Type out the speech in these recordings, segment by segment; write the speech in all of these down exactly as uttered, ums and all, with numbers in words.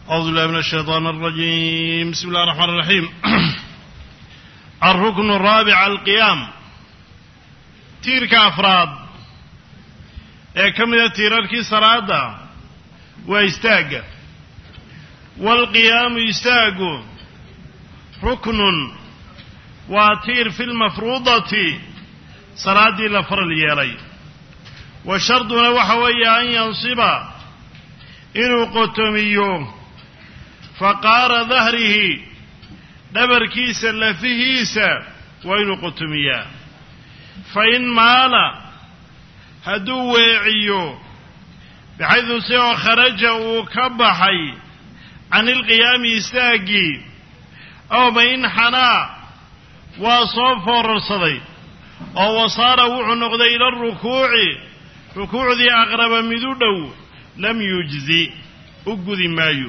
أعوذ بالله من الشيطان الرجيم. بسم الله الرحمن الرحيم. الركن الرابع القيام. تيرك أفراد كم تيرك صلاة ويستاق، والقيام يستاق ركن وتير في المفروضة صلاة لفرل يلي، وشرطنا وحوي أن ينصب إنه قتميو فقار ظهره دبر كيس لفهيسا وإنه قتميا، فإن مال هدو ويعيو بحيث سوى خرج وكبحي عن القيام يستاقي، أو بإن حنا وصوف الرصدي أو وصار وعنق إلى الركوع ركوع ذي أغرب مدودو لم يجزي أقذي مايو.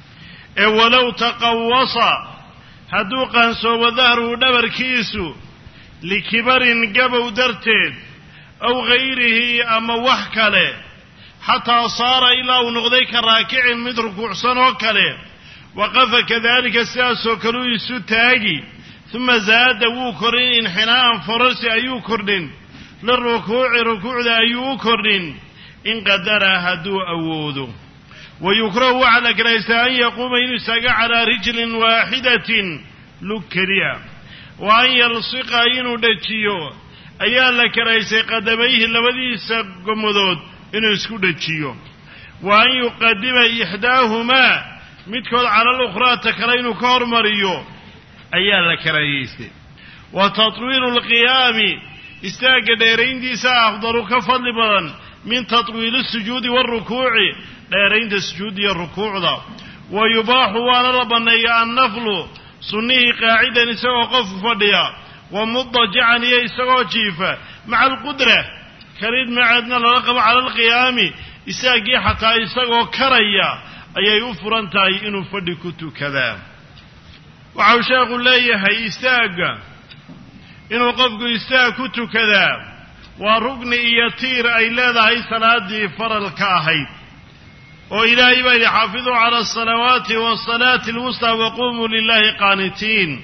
ولو تقوص هدوقا سوى ظهره دبر كيسو لكبر قبو درتين أو غيره أما وحكله حتى صار إلى ونغذيك راكع من ركوع سنوكله، وقف كذلك ساسو كلو يسوتاقي، ثم زاد وكرين انحناء فرس أيوكرين للركوع ركوع ذا أيوكرين إن قدر هدو أوذو. ويكره على كريسة أن يقوم ينسق على رجل واحدة لكريا، وأن يلصق يندتشيو أيا لكريسة قدميه الذي سقمذود إنه يسكدتشيو، وأن يقدم إحداهما متكل على الأخرى تكرين كورمريو أيا لكريسة. وتطويل القيام استاق ديرين ديسا أفضل كفضل بدن من تطويل السجود والركوع، ديرين السجود والركوع ذا. ويباح وانا ربنا النفل سنيه قاعدا يسوى قف فديا ومضجعا يسوى جيفا مع القدرة كريد معدنا لرقم على القيام يساقي حتى يسوى كريا أي يفرن تاي إنو فدكتو كذا. وعوشاق الله يستاق إنو قفق يستاقتو كذا، ورقن يطير أي لاذا هاي صلاة فرل كاهيد. وإلهي بأي حافظوا على الصلوات والصلاة الوسطى وقوموا لله قانتين.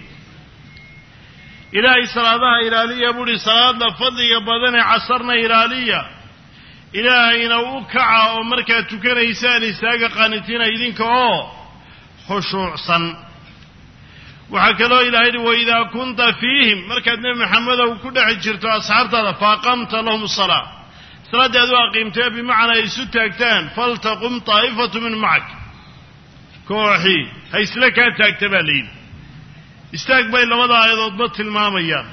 إلهي صلاة إلالية بولي صلاة لفضل بدن عصرنا إلالية. إلهي نوكع ومركة تكن إيسان إستاق قانتين إذنك أوه خشوع صن. وحكذا إلهي وإذا كنت فيهم مركة نبي محمد وكل حجرت أصحابتها فأقمت لهم الصلاة صلاة هذو أقيمتها بمعنى يسوتاكتان فلتقم طائفة من معك كوحي هيس لك تاكتبها لين استقبل لماذا أيضا ضبط المامية.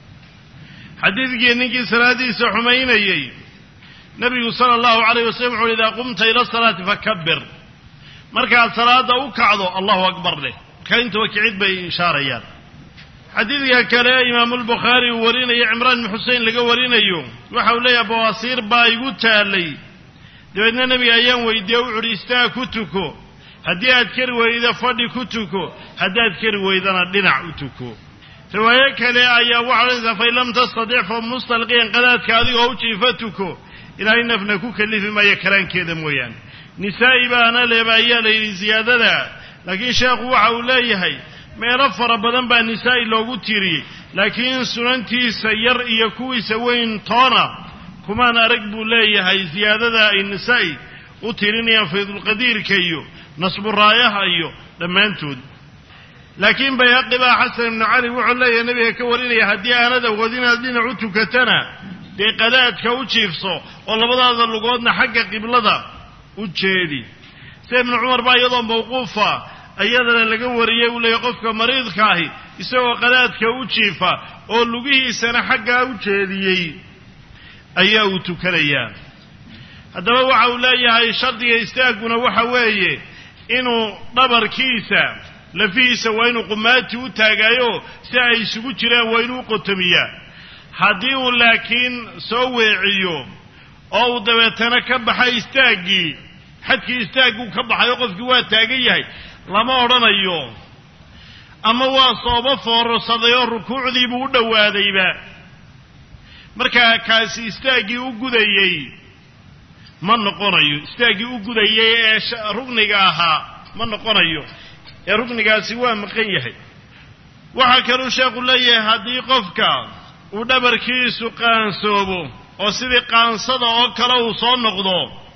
حديث جينيكي صلاة سحمين أيي نبي صلى الله عليه وسلم إذا قمت إلى الصلاة فكبر مركة الصلاة وكعضو الله أكبر له كنت وكعيد بي إشاريان. حديث يا كلا إمام البخاري ورينا يا عمران بن حسين لقى ورينا يوم وحولي بواسير بايقود تالي دبنا نبي أيام ويديو عريستا كتوكو هدي أذكر وإذا فضي كتوكو هدي أذكر وإذا ندنع أتوكو. رواية كلا أيا وحرزة فإن لم تستطيع فمستلقيا قدات كاذي ووشي فتوكو إلى إن فنكوك اللي فيما يكران كذا مويان. نسائي بانا لبايا لي زيادة دا، لكن شيخ وحولي هاي ما يرفر بدن بان نساء لوغو تيري، لكن سننتي سير يكوي سوين طانا كمان أرقبوا لي هاي زيادة النساء وتيريني في ذو القدير كيو نصب الرايح أيو لما انتود. لكن بيهقب حسن بن علي وحولي يا نبي كوريني هدي أنا دا وغدين هدين عدتو كتنا دي قدات كوتشيفصو والله بدا هذا اللقودنا حقا قبلدا وتشيدي. سيدنا عمر با يضم موقوفا أيضا laga wariyay uu leeyahay qofka mariidka ahi isagoo qadaadka u jiifa oo lugihiisana xagga u jeediyay ayaa uu tukanaya. hadaba waxa uu leeyahay shardiga istaaguna waxa weeye inuu dhabarkiisa lafiisa waa inuu qumaati u taagayo si ay isugu jiraan waa inuu qotomiyaa. haddii uu laakiin soo weeciyo oo uu dabeetana ka baxay istaagii xadkii istaagu ka baxayo qofkii waa taagan yahay lama odhanayo ama waa sooba foorsaday oo rukuucdii buu u dhawaadayba markaa kaasi istaagii u gudayay ma noqonayo. istaagii u gudayay ee rugniga ahaa ma noqonayo ee ruknigaasi waa maqan yahay waxa kaloo sheekhu leeyahay haddii qofka uu dhabarkiisu qaansoobo oo sidii qaansada oo kale uu soo noqdo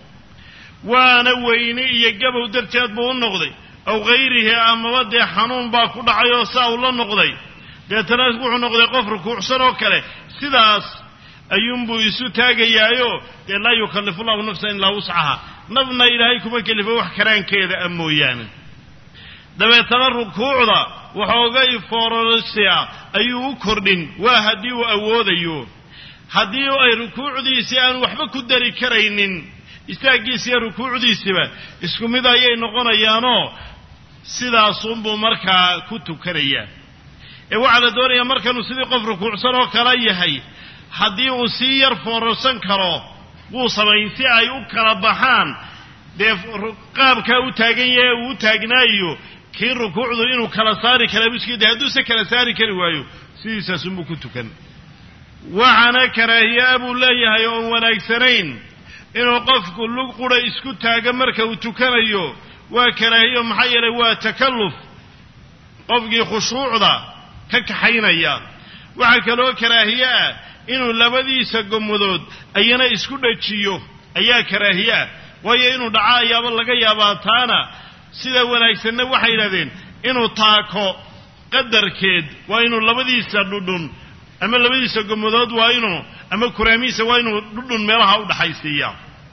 waana weyni iyo gabow darteed buu u noqday aw hayrihi amaba dee xanuun baa ku dhacay oo saa uu la noqday deetana wuxuu noqday qof rukuucsan oo kale sidaas ayuunbuu isu taagayaayo dee laa yukallifu llahu nafsan ilaa wuscaha nafna ilaahay kuma kelifo wax karaankeeda a mooyaane dabeetana rukuucda waxoogay foorarsiya ayuu u kordhin waa haddii uu awoodayo haddii ay rukuucdiisii aan waxba ku dari karaynin istaaggiisa iyo rukuucdiisiba isku mid ayay noqonayaanoo sidaasunbuu markaa ku tukanayaa ee waxaa la doonayaa markanuu sidii qof rukuucsan oo kala yahay haddii uu sii yar foorarsan karo wuu samayn si ay u kala baxaan dee qaabkaa u taagan yahe uu u taagnaayo kii rukuucdu inuu kala saari kara miskiida hadduuse kala saari kari waayo sidiisaasunbuu ku tukan waxaana karaahiyaa buu leeyahay oon wanaagsanayn inuu qofku lug qura isku taago marka uu tukanayo waa karaahiyo maxaa yeelay waa takalluf qofkii khushuucda ka kaxaynaya waxaa kaloo karaahiye ah inuu labadiisa gomadood ayana isku dhajiyo ayaa karaahiye ah waayo inuu dhaca ayaaba laga yaabaa taana sida wanaagsanna waxay yidhahdeen inuu taako qadarkeed waa inuu labadiisa dhudhun ama labadiisa gomadood waa inuu ama kuraamiisa waa inuu dhudhun meelaha u dhaxaysiiya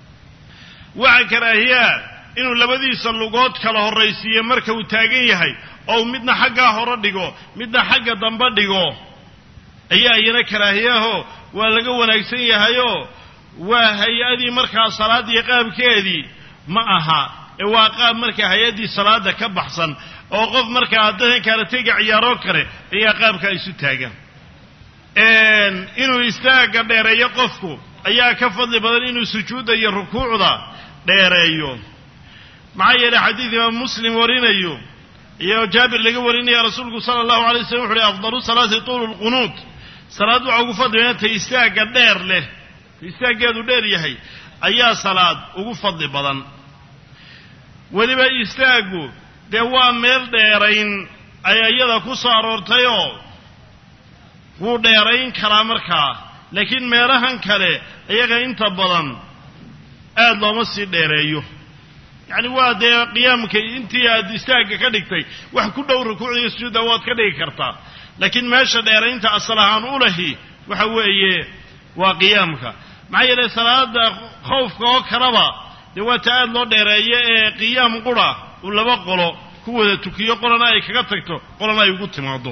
waxa karaahiyaa inuu labadiisa lugood kala horraysiiyo marka uu taagan yahay oo midna xaggaa hore dhigo midna xagga dambe dhigo ayaa iyana karaahiyaho waa laga wanaagsan yahayoo waa hay-adii markaa salaadii qaabkeedii ma aha ee waa qaab markaa hay-addii salaada ka baxsan oo qof markaa haddadan kala tega ciyaaroo kale ayaa qaabkaa isu taagan inuu istaagga dheereeyo qofku ayaa ka fadli badan inuu sujuudda iyo rukuucda dheereeyo maxaa yeelay xadiid imaam muslim warinayo iyo jaabir laga warinaya rasuulku sala allahu alay waslm wuxu uhi afdalu salaati tuulu lqunuut salaad waxaa ugu fadli badan ta istaagga dheer leh istaaggeedu dheer yahay ayaa salaad ugu fadli badan weliba istaaggu dee waa meel dheerayn ayaa iyada ku soo aroortayoo wuu dheerayn karaa markaa laakiin meelahan kale iyaga inta badan aad looma sii dheereeyo yacni waa dee qiyaamka intii aad istaagga ka dhigtay wax ku dhow rukuucda iyo sujuudda waad ka dhigi kartaa laakiin meesha dheeraynta asal ahaan u lahi waxa weeye waa qiyaamka maxaa yeelay salaada khawfka oo kaleba dee waa ta aad loo dheereeyo ee qiyaam qura uu laba qolo ku wada tukiyo qolana ay kaga tagto qolana ay ugu timaado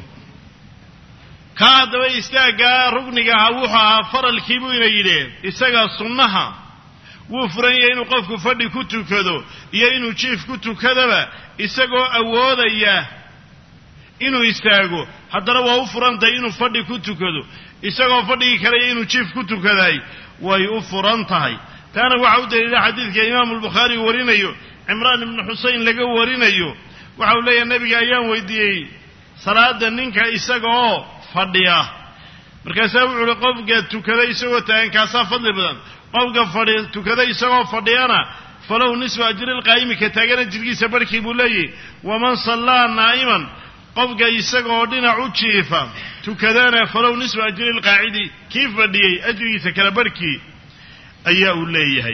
ka haddaba istaaggaa rugniga ahaa wuxuu ahaa faralkiibuu ina yidheen isaga sunnaha wuu furan yahay inuu qofku fadhi ku tukado iyo inuu jiif ku tukadaba isagoo awoodaya inuu istaago haddana waa u furan tahay inuu fadhi ku tukado isagoo fadhigii kalaya inuu jiif ku tukaday way u furan tahay taana waxa u daliila xadiidka imaamu albukhaari warinayo cimraan ibnu xuseyn laga warinayo waxa uu leeyahay nebiga ayaan weydiiyey salaada ninka isagaoo fadhiya markaasaa wuxu uhi qofka tukada isagoo taagan kaasaa fadli badan qofka fadhi tukada isagoo fadhiyana falow nisfu ajri lqaa'imi ka taagana jirkiisa barhkii buu leeyahy waman sallaa naa'iman qofka isagaoo dhinac u jiifa tukadana falow nisfu ajri lqaacidi kii fadhiyey ajrigiisa kala barhkii ayaa uu leeyahay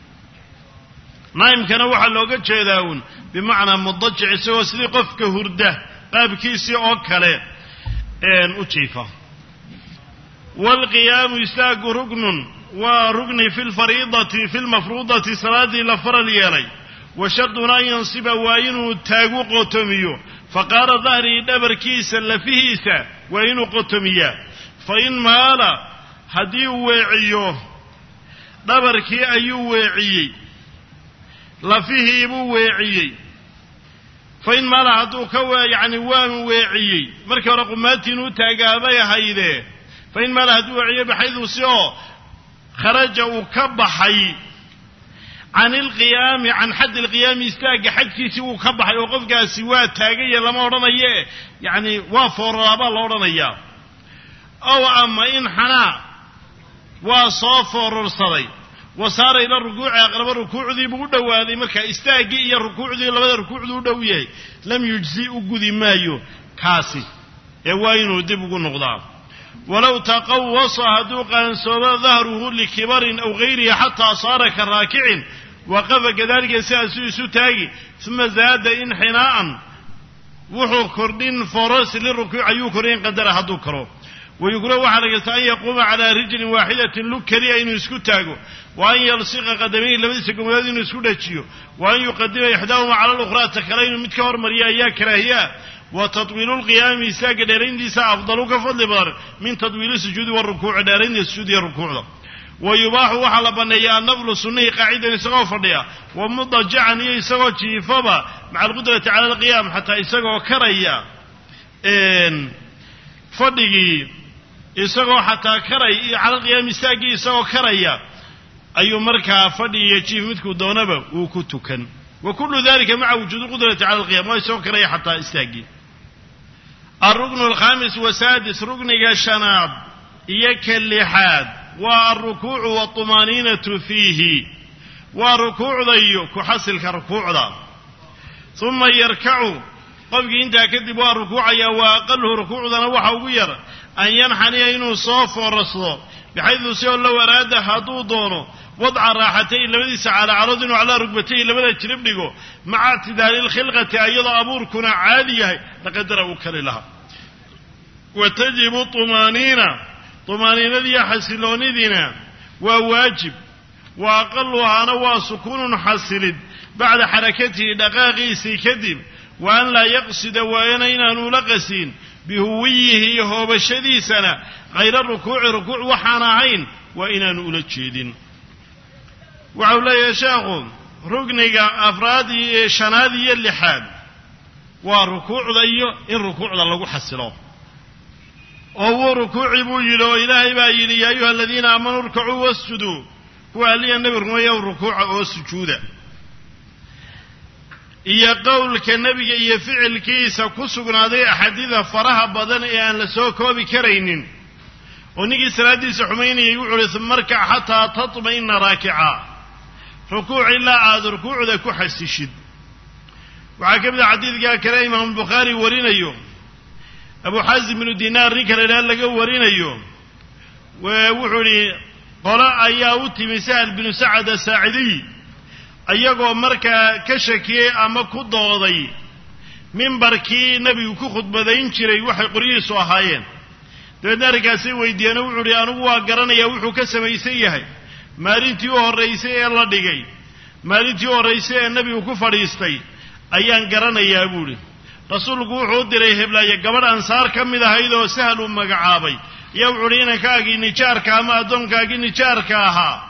naa'imkana waxaa looga jeedaa uun bimacnaa mudajic isagoo sidii qofka hurda qaabkiisii oo kale u jiifa waalqiyaamu istaagu rugnun waa rugni fi lfariidati fi lmafruudati salaadii la faral yeelay wa shardun an yansiba waa inuu taagu qotomiyo faqaara dahrihi dhabarkiisa lafihiisa waa inuu qotomiyaa fa in maala haddii uu weeciyo dhabarkii ayuu weeciyey lafihii buu weeciyey fa in maala hadduu ka yacni waanu weeciyey markii hore qumaatiin u taagaabay ahaydee fa in maala hadduu weeciyo baxaydu si oo kharaja uu ka baxay can ilqiyaami can xaddi ilqiyaami istaagga xadkiisii uu ka baxay oo qofkaasi waa taagaya lama odhanaye yacni waa fooraraabaa la odhanayaa ow ama in xanaa waa soo foorarsaday وصار إلى الركوع أقرب الركوع ذي بقوله وهذه مركا استاجي إلى الركوع ذي لبدا الركوع ذو دويه لم يجزئ جذي مايو كاسي يوين دبق النقطة ولو تقوص هدوقا سوى ظهره لكبر أو غيره حتى صار كراكع وقف كذلك ساسو تاجي ثم زاد انحناء وحو كردين فرس للركوع يكرين قدر هدوكرو ويقول وحركت أن يقوم على رجل واحدة لكري أن يسكتاغو وأن يلصق قدميه لبدس قمدين يسكتاغو وأن يقدم إحداهما على الأخرى تكرين متكور مريا يا كراهية وتطويل القيام ساق دارين دي أفضل كفضل بار من تطويل السجود والركوع دارين دي السجود والركوع ويباح وحل بنيا النفل السنة قاعدة يسقوا فرديا ومضجعا يسقوا شيفابا مع القدرة على القيام حتى يسقوا كريا إن فردي يسقوا حتى كري على القيام يساقي يسقوا كريا أي مركا فردي يشيف مثل دونبا وكتكن وكل ذلك مع وجود القدرة على القيام ويسقوا كريا حتى يساقي الركن الخامس وسادس ركن الشناب يكلحاد والركوع والطمانينة فيه وركوع ذيو كحصل كركوع ذا ثم يركع قبل انت كذب والركوع يا واقله ركوع ذا نوحا وغير أن ينحني إنه صاف ورسله بحيث سيقول لو أراد هدو دونه وضع الراحتين لمديس على عرض وعلى ركبتين لمدى تشربنه مع اعتدال الخلقة أيضا أبوركنا عالية لقدر أكل لها وتجب الطمانينة طمانينة ذي حسلون ذينا وواجب وأقلها نوى سكون حسل بعد حركته دقاقيسي كذب وأن لا يقصد وينين نلقسين بهويه هو بشدي سنة غير الركوع ركوع وحانعين وإن نؤلتشيد وعولا يشاغ ركنك أفرادي شنادي اللحاد وركوع ذي إن ركوع ذا لغو حسلوه وهو ركوع بوجلو إلهي بايلي يا أيها الذين آمنوا اركعوا واسجدوا هو أهلي النبي ركوع الركوع والسجود إيا قولك النبي إيا فعل كيسا كسقنا ذي أحدث فرها بدن إيان لسوكو بكرين ونجي سلاديس حميني يقول ثم اركع حتى تطمئن راكعا ركوع إلا عاد ركوع ذا كحس الشد وعكبنا حديث قال كريم من البخاري ورين يوم أبو حازم بن دينار ركر إلى لقى ورين يوم ووحري قراء أياوتي مسائل بن سعد الساعدي أيقو مركا كشكي أما كدوضي من بركي نبي كخد بدين شري وحي قريس وهايين دارك سوي ديانا وحري أنوا قرن يوحو كسميسيه مارنتيو الرئيسي الله دقي مارنتيو الرئيسي النبي كفريستي أيان قرن يا أبولي رسولك وحو ديري هبلا يقبر أنصار كمي ذا هيدو سهل مقعابي يوحرين كاقي نجارك أما أدون كاقي نجارك أها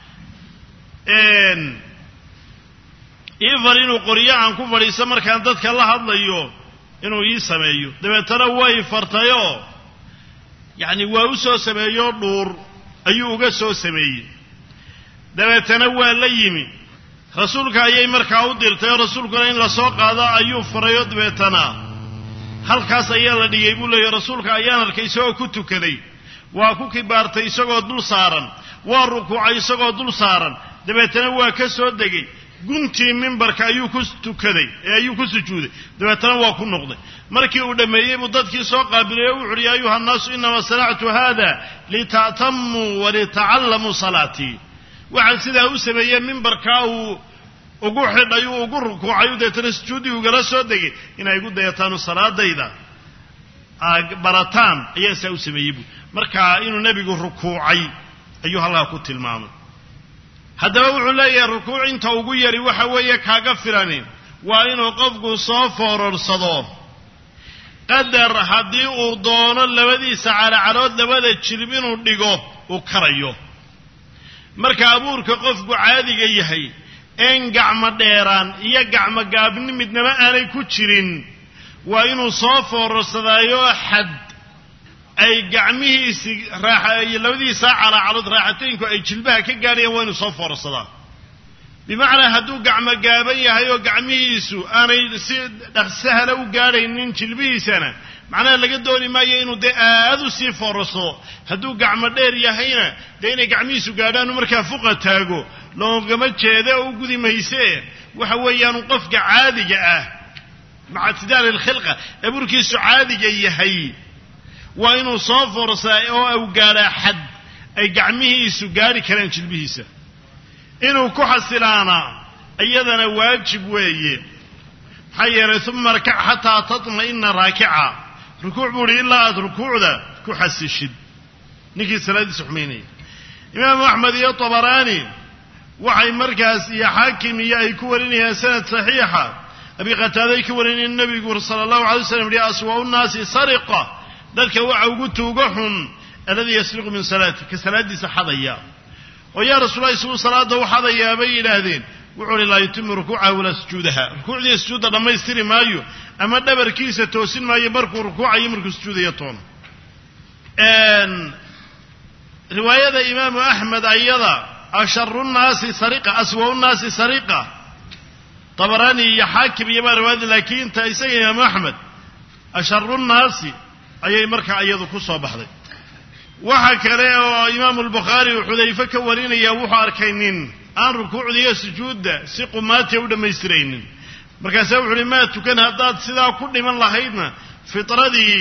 إن إيفر إنو قريعان كفري سمر كان دادك الله هدليو إنو يسميو دبتنا واي فرطيو يعني واوسو سميو دور أيو قسو سميو دبتنا والليمي رسولك أيي مركاو ديرتيو رسولك إن لسوق هذا أيو فريو دبتنا هل كاس أيالا دي يقول له يا رسولك أيانا الكيسو كتو كذي واكو كبارتي سوغو دول سارن والركوع سوغو دول سارن دبتنا واكسو دقي guntii mimbarka ayuu ku tukaday ee ayuu ku sujuuday dabeetana waa ku noqday markii uu dhameeyay buu dadkii soo qaabilay uu xuriyay ayuha naas inna sana'tu hada lita'tammu wa lita'allamu salati waxa sida uu sameeyay mimbarka uu ugu xidhay uu ugu rukuucay dabeetana sujuudi uu gala soo degay inay ugu dayataan salaadayda barataan ayaa saa uu sameeyay marka inuu nabigu rukuucay ayuu halka ku tilmaamay haddaba wuxuu leeyahay rukuuc inta ugu yari waxa weeye kaaga filanin waa inuu qofku soo foorarsado qadar haddii uu doono labadiisa calacalood labada jilib inuu dhigo uu karayo marka abuurka qofku caadiga yahay een gacmo dheeraan iyo gacmo gaabni midnaba aanay ku jirin waa inuu soo foorarsadaayo xad ay gacmihiisi raaxay labadiisa calacalood raaxataynku ay jilbaha ka gaarayaan waa inuu soo foorsadaa bimacnaa hadduu gacmo gaaban yahay oo gacmihiisu aanay si dhaqsahla u gaadhaynin jilbihiisana macnaha laga dooni maayo inuu dee aad u sii foorarso hadduu gacmo dheer yahayna dee inay gacmihiisu gaadhaan markaa fuqa taago loogama jeeda oo u gudi mayse waxa weeyaan qofka caadiga ah maca tidaal alkhilqa ee burkiisu caadiga yahay waa inuu soo foorsaa oo uu gaadhaa xad ay gacmihiisu gaari karaan jilbihiisa inuu ku xasilaana iyadana waajib weeye maxaa yeelay uma rkac xataa tatma'ina raakica rukuuc buu hi ilaa aad rukuucda ku xasishid ninkii salaadiisa xumaynaya imaamu axmed iyo tabaraani waxay markaas iyo xaakim iyo ay ku warinayaan sanad saxiixa abi qataaday ka warinayeen nabigu sala allahu alay wasalam yihi aswa'u nnaasi sariqa dadka waxa ugu tuuga xun alladii yasriqu min salaati ka salaadiisa xadaya oo yaa rasuulallahi suu salaada u xadayaa bay yidhaahdeen wuxuu hi laa yutimu rukuucaha walaa sujuudaha rukuucdiiya sujuudda dhammaystiri maayo ama dhabarkiisa toosin maayo markuu rukuucayo markuu sujuudayo toona riwaayada imaamu axmed ayada asharu nnaasi sariqa aswa'u nnaasi sariqa tabaraani iyo xaakim iyo baa riwaayada laakiin ta isaga imaamu axmed asharu nnaasi ayay markaa iyadu ku soo baxday waxa kale oo imaamu albukhaari uu xudayfe ka warinaya wuxuu arkay nin aan rukuucda iyo sujuudda si qumaatiya u dhammaystiraynin markaasaa wuxu uhi maa tukan haddaad sidaa ku dhiman lahaydna fitradii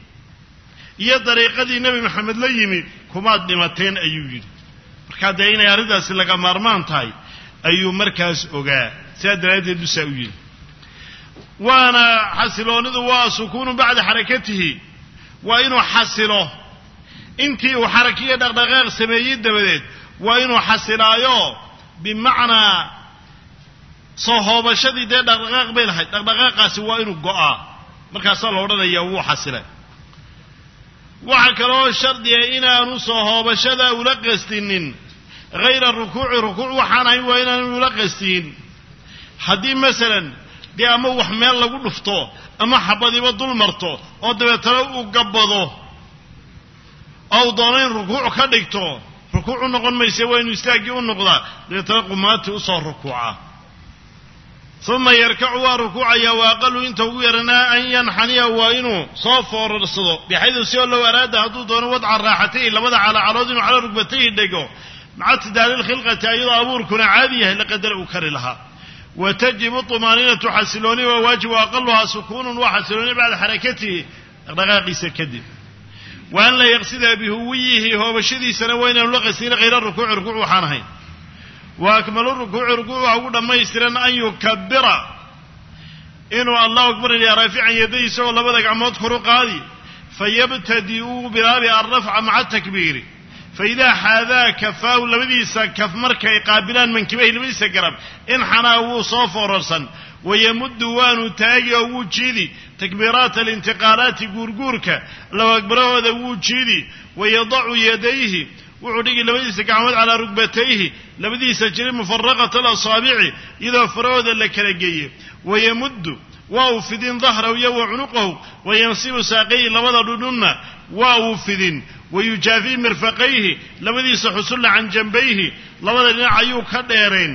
iyo dariiqadii nebi maxamed la yimi kumaad dhimateen ayuu yidhi markaa dee inay arrintaasi laga maarmaan tahay ayuu markaas ogaa sidaa daraaddeed busaa u yidhi waana xasiloonidu waa sukuunu bacda xarakatihi waa inuu xasilo intii uu xarakiyo dhaqdhaqaaq sameeyey dabadeed waa inuu xasilaayo bimacnaa soo hoobashadii dee dhaqdhaqaaq bay lahayd dhaqdhaqaaqaasi waa inuu go'aa markaasaa la odhanayaa wuu xasilay waxa kaloo shardiya inaanu soo hoobashada ula qastinin hayra rukuuci rukuuc waxaan ahayn waa inaanu ula qastin haddii masalan dee ama wax meel lagu dhufto ama xabadiba dul marto oo dabeetana uu gabbado oo uu doono in rukuuc ka dhigto rukuuc u noqon mayse waa inuu istaaggii u noqdaa dabeetana qumaatii usoo rukuuca uma yarkacu waa rukuucaya wa aqalu inta ugu yaranaa an yanxaniya waa inuu soo foorarsado bixaydu si oo low araada hadduu doono wadca raaxatayhi labada calacalood inuu calaa rugbatayhi dhego maca tidaali lkhilqati ayadoo abuurkuna caadi yahay laqadara uu kari lahaa wa tajibu طumaaninatu xasilooni waa waajib wa aqaluhaa sukuunun waa xasilooni bacda xarakatihi dhaqdhaqaaqiisa kadib wa an laa yaqsida bihuwiyihi hoobashadiisana waa inaanu la qastin hayra rukuuci rukuuc waxaan ahayn wa akmalu rukuuci rukuuc waxa ugu dhammaystiran an yukabira inuu allahu akbar ilaa raafican yaday isagoo labada gacmood koru qaadi fayabtadi uu bilaabi alrafca maca takbiiri faidaa xaadaa kafaahu labadiisa kaf markay qaabilaan mankibayhi labadiisa garab inxanaa wuu soo foorarsan wayamuddu waanu taagi oo wuu jiidi takbiiraata alintiqaalaati guurguurka allahu akbarahooda wuu jiidi wayadacu yadayhi wuxuu dhigi labadiisa gacmood calaa rugbatayhi labadiisa jiri mufaraqata alasaabici iyadoo farahooda la kala geeye wayamuddu waa uu fidin dahrahu iyo wa cunuqahu wayansibu saaqayhi labada dhudhunna waa uu fidin wayujaafii mirfaqayhi labadiisa xusulla can jambayhi labada dhinac ayuu ka dheerayn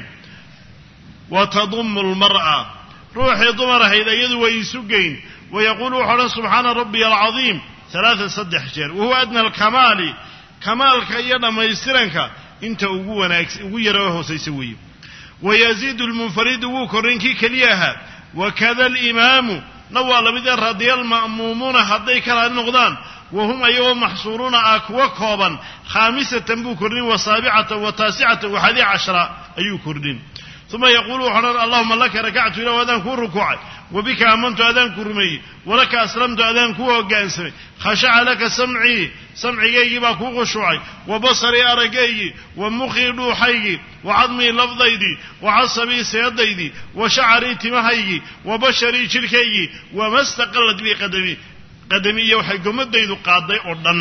wa tadumu lmar'a ruuxii dumar ahayd iyadu way isu geyn wayaquulu wuxu odhan subxaana rabbiya alcadiim alaaa saddex jeer wahuwa adna alkamaali kamaalka iyo dhammaystiranka inta ugu wanaagsan ugu yaro hoosaysa weeye wayaziidu lmunfaridu wuu korrin kii keliya ahaa wakada alimaamu na waa lamid ee radiya alma'muumuuna hadday kala noqdaan wahum ayagoo maxsuuruuna ah kuwa kooban khaamisatan buu kordhin wa saabicatan wa taasicatan wa xadi cashara ayuu kordhin uma yaquulu wuxu odhan allahuma laka rakactu ilahu adaan kuu rukuucay wabika aamantu adaan ku rumeeyey walaka aslamtu adaan kuu hoggaansamay khashaca laka samcii samcigaygii baa kuu khushuucay wa basarii aragaygii wa mukhii dhuuxaygii wa cadmii lafdaydii wa casabii seedaydii wa shacarii timahaygii wa basharii jidhkaygii wama staqallad bii qadamii qadami iyo waxay gomadaydu qaaday oo dhan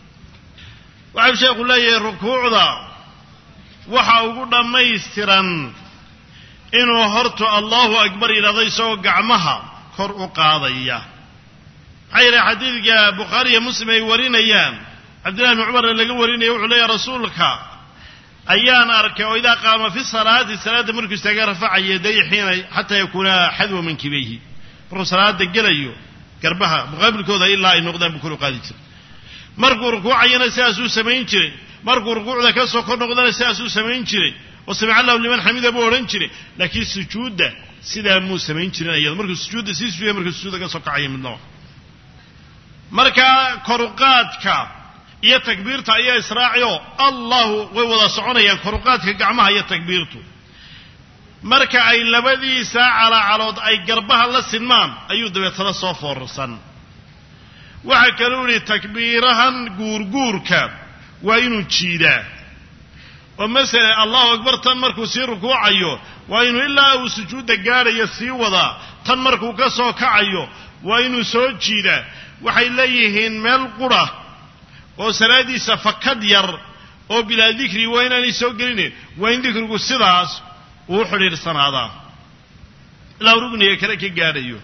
waxau sheekhu leeyahay rukuucda waxa ugu dhammaystiran inuu hortu allahu akbar yidhahdo isagoo gacmaha kor u qaadaya maxaa yidhaha xadiidka bukhaari iyo muslim ay warinayaan cabdillahi bni cumarna laga warinaya wuxuu leeyahay rasuulka ayaan arkay oo idaa qaama fi salaati salaadda markuu istaaga rafaca yaday xiina xataa yakuuna xadwa mankibayhi markuu salaada gelayo garbaha muqaabilkooda ilaa ay noqdaan buu kor u qaadi jiray markuu rukuucayana sidaasuu samayn jiray markuu rukuucda ka soo kor noqdana sidaasuu samayn jiray oo samica allahu liman xamida buu odhan jiray laakiin sujuudda sidaa muu samayn jirin iyada markuu sujuudda sii sujuuday markuu sujuudda ka soo kacaya midnaba markaa koruqaadka iyo takbiirta ayaa israaciyo allahu way wada soconayaan koruqaadka gacmaha iyo takbiirtu marka ay labadiisa calaacalood ay garbaha la sinmaan ayuu dabeetana soo foorarsan waxaa kaluu yidhi takbiirahan guurguurka waa inuu jiidaa oo masala allahu akbar tan markuu sii rukuucayo waa inuu ilaa uu sujuudda gaadhayo sii wadaa tan markuu ka soo kacayo waa inuu soo jiidaa waxay leeyihiin meel qura oo salaadiisa fakad yar oo bilaa dikri waa inaanay soo gelinayn waa in dikrigu sidaas uu xidhiidhsanaadaa ilaa rugniga kale ka gaadhayo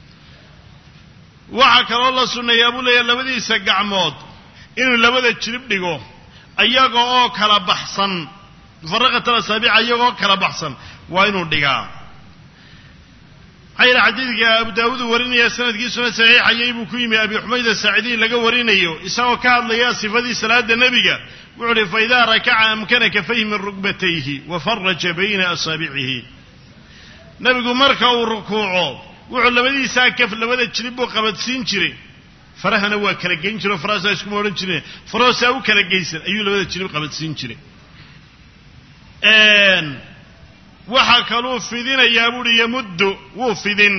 waxaa kaloo la sunneeyaa buu leeyahay labadiisa gacmood inuu labada jilib dhigo iyaga oo kala baxsan mufaraqatan asaabica iyaga oo kala baxsan waa inuu dhigaa xayra xadiidka abu daawuud warinaya sanadkiisuna saxiixayay buu ku yimi abi xumayd asaacidiy laga warinayo isagoo ka hadlaya sifadii salaada nebiga wuxuu uhi faidaa rakaca amkana kafayhi min rukbatayhi wa faraja bayna asaabicihi nebigu marka uu rukuuco wuxuu labadiisaa kaf labada jilib buu qabadsiin jiray farahana waa kala geyn jiray oo farahaasaa iskuma odhan jireen farahoosaa u kala geysan ayuu labada jilib qabadsiin jiray waxaa kaluu fidinayaa buuhi yamuddu wuu fidin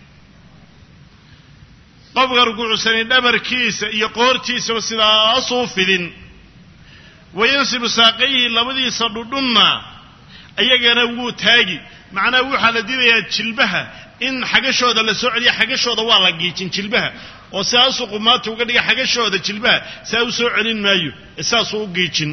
qofka rukuucsani dhabarkiisa iyo qoortiisaba sidaasuu fidin wayansibu saaqayhi labadiisa dhudhunna ayagana wuu taagi macnaha waxaa la diidayaa jilbaha in xagashooda la soo celiya xagashooda waa la giijin jilbaha oo sidaasuu qumaata uga dhiga xagashooda jilbaha saa u soo celin maayo ee saasuu u giijin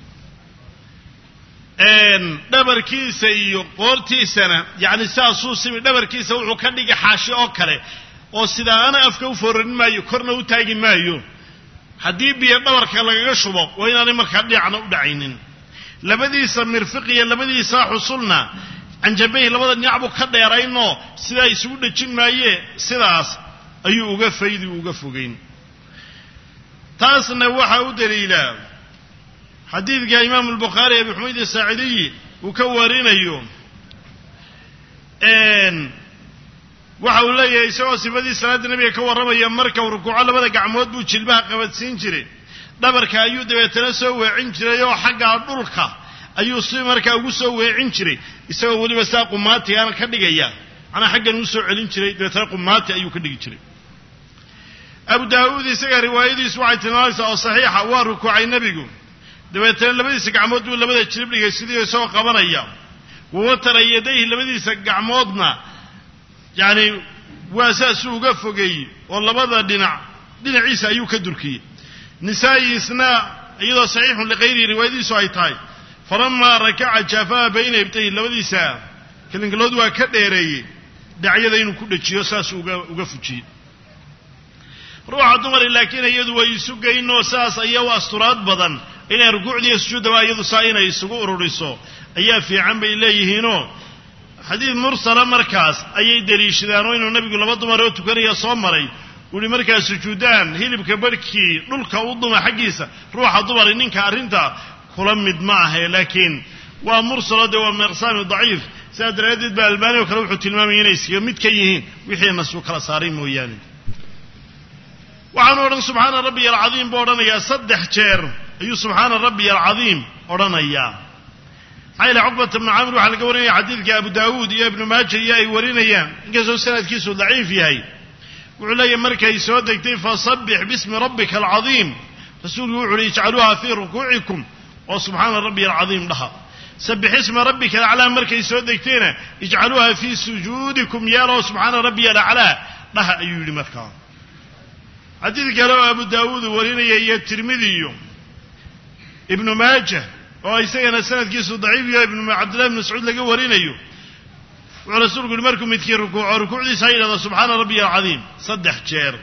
dhabarkiisa iyo qoortiisana yacni saasuu simi dhabarkiisa wuxuu ka dhigi xaashi oo kale oo sidaana afka u foorarin maayo korna u taagi maayo haddii biyo dhabarka lagaga shubo waa inaanay markaa dhinacna u dhacaynin labadiisa mirfiq iyo labadiisa xusulna canjabayhi labada dhinac buu ka dheeraynoo sidaa isugu dhejin maayee sidaas ayuu uga faydi uga fogeyn taasna waxaa u daliilaa xadiidka imaamu albukhaari abi xumayd asaacidiyi uu ka warinayo waxa uu leeyahay isagoo sifadii salaadda nebiga ka warramaya marka uu rukuuco labada gacmood buu jilbaha qabadsiin jiray dhabarka ayuu dabeetana soo weecin jiray oo xaggaa dhulka ayuu si markaa ugu soo weecin jiray isagoo weliba saa qumaatigaana ka dhigaya macnaa xaggan uu soo celin jiray dabeetana qumaati ayuu ka dhigi jiray abu daawuud isaga riwaayadiisu waxay tilmaamaysaa oo saxiixa waa rukuucay nebigu dabeetana labadiisa gacmood buu labada jilib dhigay sidii isagoo qabanaya wawatara yadayhi labadiisa gacmoodna yacni waa saasuu uga fogeeyey oo labada dhinac dhinaciisa ayuu ka durkiyey nisaa'iisna iyadoo saxiixun likayrihi riwaayadiisu ay tahay falamaa rakaca jaafaha bayna ibtayhi labadiisa kalinkalood waa ka dheereeyey dhacyada inuu ku dhejiyo saasuu uga uga fujiyey ruuxa dumari laakiin iyadu way isu geynoo saas ayaa u asturaad badan inay rukuucdiiyo sujuuddaba iyadu saa inay isugu ururiso ayaa fiican bay leeyihiinoo xadiid mursala markaas ayay deliishadaan oo inuu nebigu laba dumar oo tukanaya soo maray uhi markaa sujuudaan hilibka barhkii dhulka u duma xaggiisa ruuxa dumari ninka arrinta kula mid ma ahe laakiin waa mursalo dee waa miqsaami daciif sidaa daraaddeed baa albaani oo kale wuxuu tilmaamaya inay iskaga mid ka yihiin wixii nasuu kala saaray mooyaane waxaanu odhan subxaana rabbiya alcadiim buu odhanayaa saddex jeer ayuu subxaana rabbiya alcadiim odhanayaa maxaa yaele cuqbata bnu camir waxaa laga warinaya xadiidka abu daawuud iyo ibnu maaja iyo ay warinayaan inkastoo sanadkiisu daciif yahay wuxuu leeyahy markay soo degtay fasabbix bismi rabbika alcadiim rasuulku wuxu uhi ijcaluuha fii rukuucikum oo subxaana rabbiya alcadiim dhaha sabbix isma rabbika alaclaa markay soo degtayna ijcaluuha fii sujuudikum yeeloo subxaana rabbiya alaclaa dhaha ayuu yidhi markaa xadiid kale oo abu daawuud warinaya iyo tirmidiyo ibnu maaja oo isagana sanadkiisu daciif yahay ibnu cabdillahi ibn mascuud laga warinayo wuxuu rasuulku yihi markuu midkii rukuuco rukuucdiisa ha yidhahdo subxaana rabbiya alcadiim saddex jeer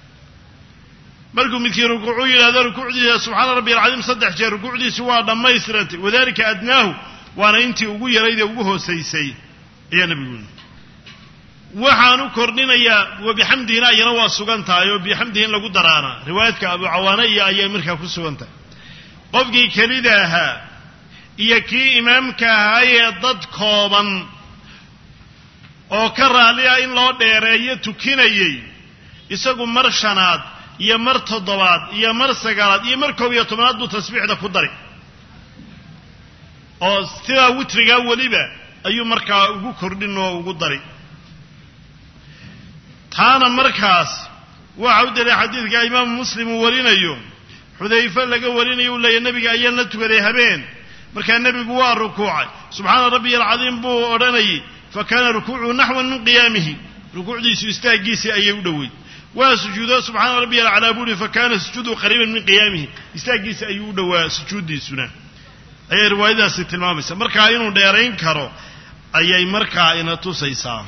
markuu midkii rukuucu yidhahdo rukuucdiisa subxaana rabbiya alcadiim saddex jeer rukuucdiisu waa dhammaystirantay wadalika adnaahu waana intii ugu yarayd ee ugu hoosaysay ayaa nebigu yidhi waxaanu kordhinayaa wabixamdihina ayana waa sugan tahay oo bixamdihi in lagu daraana riwaayadka abu cawaana iyo ayay markaa ku sugan tahay qofkii kelida ahaa iyo kii imaamka ahaa ee dad kooban oo ka raaliya in loo dheereeyo tukinayay isagu mar shanaad iyo mar toddobaad iyo mar sagaalaad iyo mar koob iyo tobnaad buu tasbiixda ku dari oo sidaa witrigaa weliba ayuu markaa ugu kordhin oo ugu dari taana markaas waxa u dalay xadiidka imaamu muslim uu warinayo xudayfa laga warinayo uu leeyahay nabiga ayaa la tukaday habeen markaa nabigu waa rukuucay subxaana rabbiya alcadiim buu odhanayay fakaana rukuucuhu naxwan min qiyaamihi rukuucdiisu istaagiisii ayay u dhoweyd waa sujuudo subxaana rabbiya alcalaa buuri fakaana sujuudu qariiban min qiyaamihi istaagiisii ayuu u dhowaa sujuuddiisuna ayay riwaayadaasi tilmaamaysaa markaa inuu dheerayn karo ayay markaa ina tusaysaa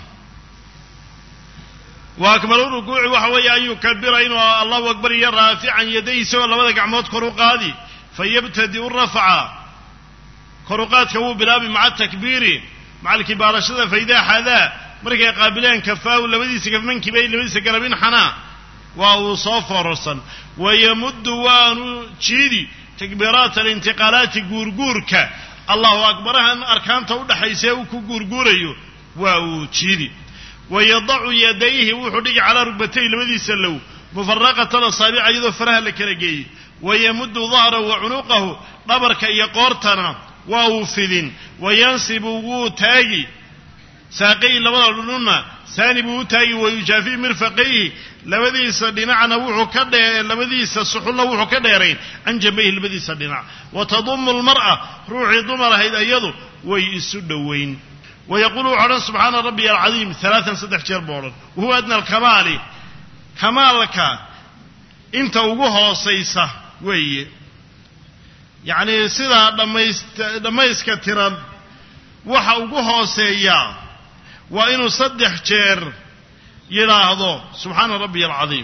wa akmalu rukuuci waxa weeye an yukabira inuu allahu akbar iyo raafican yadayhi isagoo labada gacmood kor u qaadi fayabtadi'u rafca kor u qaadka wuu bilaabi maca takbiiri maca alkibaarashada faidaa xadaa markay qaabileen kafaahu labadiisa gafmankii bay labadiisa garabin xanaa waa uu soo foorarsan wayamuddu waanu jiidi takbiiraat alintiqaalaati guurguurka allahu akbarahan arkaanta u dhaxaysee uu ku guurguurayo waa uu jiidi wayadacu yadayhi wuxuu dhigi calaa rugbatay labadiisa low mufaraqata asaabica iyadoo faraha la kala geeyey wayamuddu dahrahu wa cunuqahu dhabarka iyo qoortana waa uu fidin wayansibu wuu taagi saaqayhi labada dhudhunna saani buu u taagi wayujaafi mirfaqayhi labadiisa dhinacna wuxuu ka dhee labadiisa suxulla wuxuu ka dheerayn can jambayhi labadiisa dhinac watadumu almar'a ruuxii dumar ahayd iyadu way isu dhoweyn ويقول وحده سبحان ربي العظيم ثلاثا صدح جير بورن وهو أدنى الكمال كمالك انت وقوها صيصة وي يعني سيدا لما يسكترا وحا وقوها سيا وإنه صدح جير يلاحظه سبحان ربي العظيم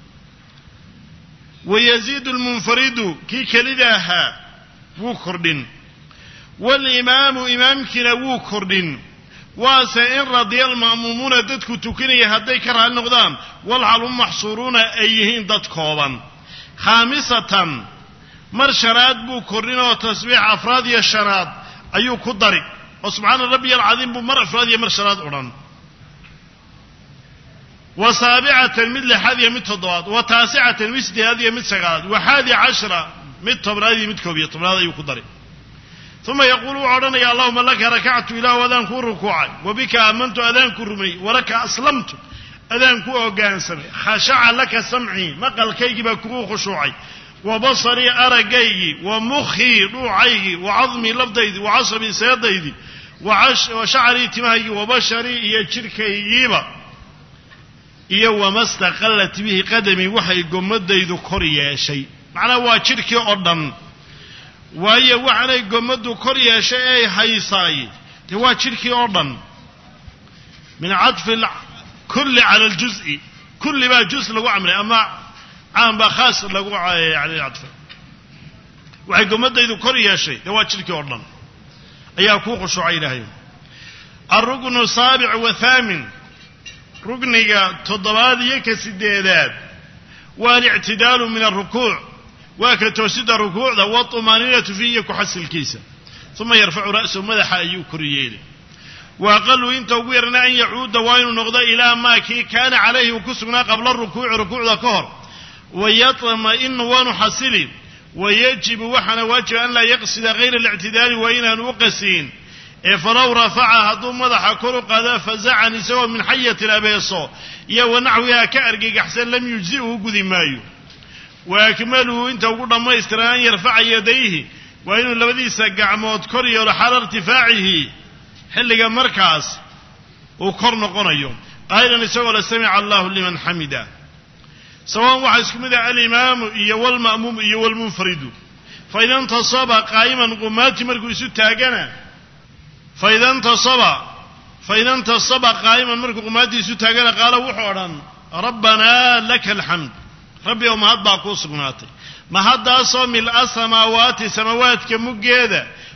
ويزيد المنفرد كي كلداها وكردن والإمام إمامكنا وكردن واسئن رضي المأمومون ددك تكني هدي كره النقدام والعلم محصورون أيهين ددكوبا خامسة مرشرات بو كردن وتسبيح أفرادي الشراد أيو كدري وسبحان ربي العظيم بمر أفرادي مرشرات أوران وسابعة مثل هذه متضاد وتاسعة مثل هذه متسقاد وحادي عشرة متبرادي متكوبية تبرادي أيو كدري ثم يقول عرنا يا اللهم لك ركعت إلى وذان كو ركوعا وبك آمنت أذان كرمي ولك أسلمت أذان كو أقانسمي خشع لك سمعي مقل كيجب كو خشوعي وبصري أرقي ومخي روعي وعظمي لفظيدي وعصبي سيديدي وعش وشعري تماهي وبشري يجركي يبا إيا وما استقلت به قدمي وحي قمديدو كوريا شيء معنى واجركي أردن waayo waxaanay gomadu kor yeeshay ay haysaay de waa jirkii oo dhan min cadf kulli ala aljuz'i kulli ba juz lagu amray ama aan ba khaas lagu yaani cadf waxay gomadaydu kor yeeshay de waa jirkii oo dhan ayaa ku qushucay ilaahay arrugnu sabi' wa thamin rugniga toddobaad iyo ka sideedaad waa i'tidaalu min ar-ruku' وكتوسد الركوع ذا والطمانينة فيه كحسل كيسة ثم يرفع رأسه مدح أيو كرييلي وأقل إن توقيرنا أن يعود وين نغضى إلى ما كي كان عليه وكسبنا قبل الركوع ركوع ذا كهر ويطمئن ونحسلي ويجب وحنا واجب أن لا يقصد غير الاعتدال وإنها نوقسين فلو رفعها ضم مدح كرق ذا فزع نسوى من حية الأبيصو يو نحوها كأرقق أحسن لم يجزئه قذي مايو وأكمله انت وقلنا ما يستران يرفع يديه وإنه لبدي سقع موت كري ولحال ارتفاعه حلق مركز وكرن قريم قائلا نسوى لسمع الله لمن حمده سواء وحسكم ذا الإمام إيا والمأموم إيا والمنفرد فإذا انتصب قائما قمات مركو يسو تاقنا فإذا انتصب فإذا انتصب قائما مركو قمات يسو تاقنا قال وحورا ربنا لك الحمد ربي وما هاد باكو سقناتي ما هاد أصوم الأسماوات سماوات كمجيدة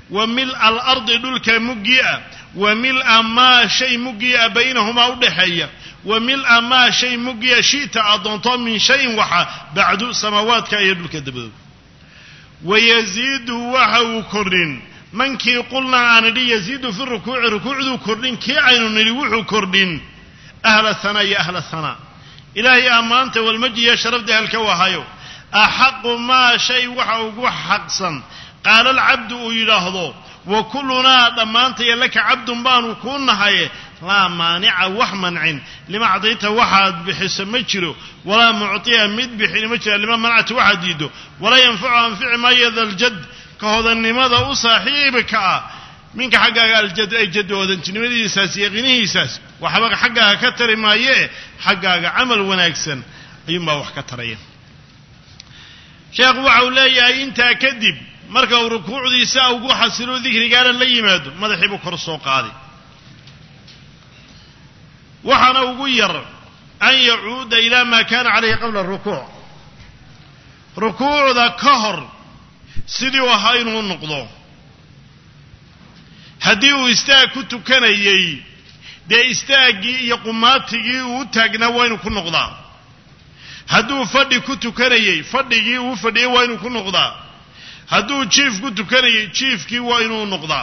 وملء الأرض دلك مجيئة وملء ما شيء مجيئة بينهما ودحية وملء ما شيء مجيئة شئت أضنطا من شيء وحا بعد سماوات كأيدلك دبدو ويزيد وحو كرين من كي قلنا عن دي يزيد في الركوع ركوع ذو كرين كي عين نلوح كرين أهل الثناء يا أهل الثناء إلهي أمانت والمجي يشرف ده الكواهايو أحق ما شيء وحو حقصا قال العبد إلهه وكلنا ضمانت لك عبد بان وكونها لا مانع وحمنع لما عطيته واحد بحسب مجره ولا معطيه مد بحين مجره لما منعت واحد يده ولا ينفع انفع ما يذا الجد كهذا النماذا أصاحبك منك حقها الجد أي جد وهذا النماذا أساسي غنيه أساس وحبك حقها كتر ما يه حقها عمل وناكسن أيما وحكتريه شيخ وعولي أنت أكذب marka uu rukuucdiisa ugu xasilo dhikrigaana la yimaado madaxiibu kor soo qaaday waxana ugu yar an yacuuda ila ma kana alayhi qabla ar-ruku' rukuucda ka hor sidii waxa inuu noqdo hadii uu istaag ku tukanayay de istaagii iyo qumaatigii uu taagna waa inuu ku noqdaa haduu fadhi ku tukanayay fadhigii uu fadhiyay waa inuu ku noqdaa hadduu jiif ku tukanayay jiifkii waa inuu noqdaa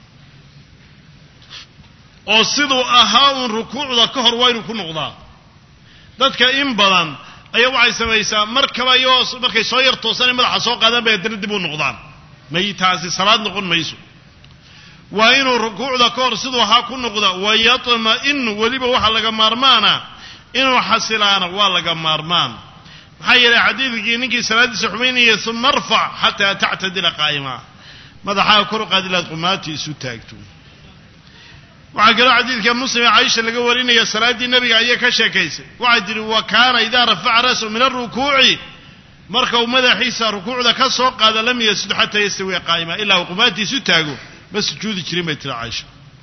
oo siduu ahaa un rukuucda ka hor waa inuu ku noqdaa dadka in badan ayaa waxay samaysaa markaba iyo markay soo yar toosan madaxa soo qaadaan bay dib u noqdaan may taasi salaad noqon mayso waa inuu rukuucda ka hor siduu ahaa ku noqdaa wayatma in waliba waxa laga maarmaana inuu xasilaana waa laga maarmaan maxay yeelay xadiidkii ninkii salaadiisa xumeynayay thumma arfa hatta ta'tadila qaa'ima madaxa kor qaadilad qumaati isu taagto waxa kale xadiidka muslim Aisha laga warinaya salaadii nabiga ayay ka sheekaysay waxa jiri wa kaana idha rafa'a ra'sahu min ar-rukuu'i marka uu madaxiisa rukuucda ka soo qaada lam yasjud hatta yastawi qaa'ima illa qumaati isu taago bas sujuudi jiray bay tiri Aisha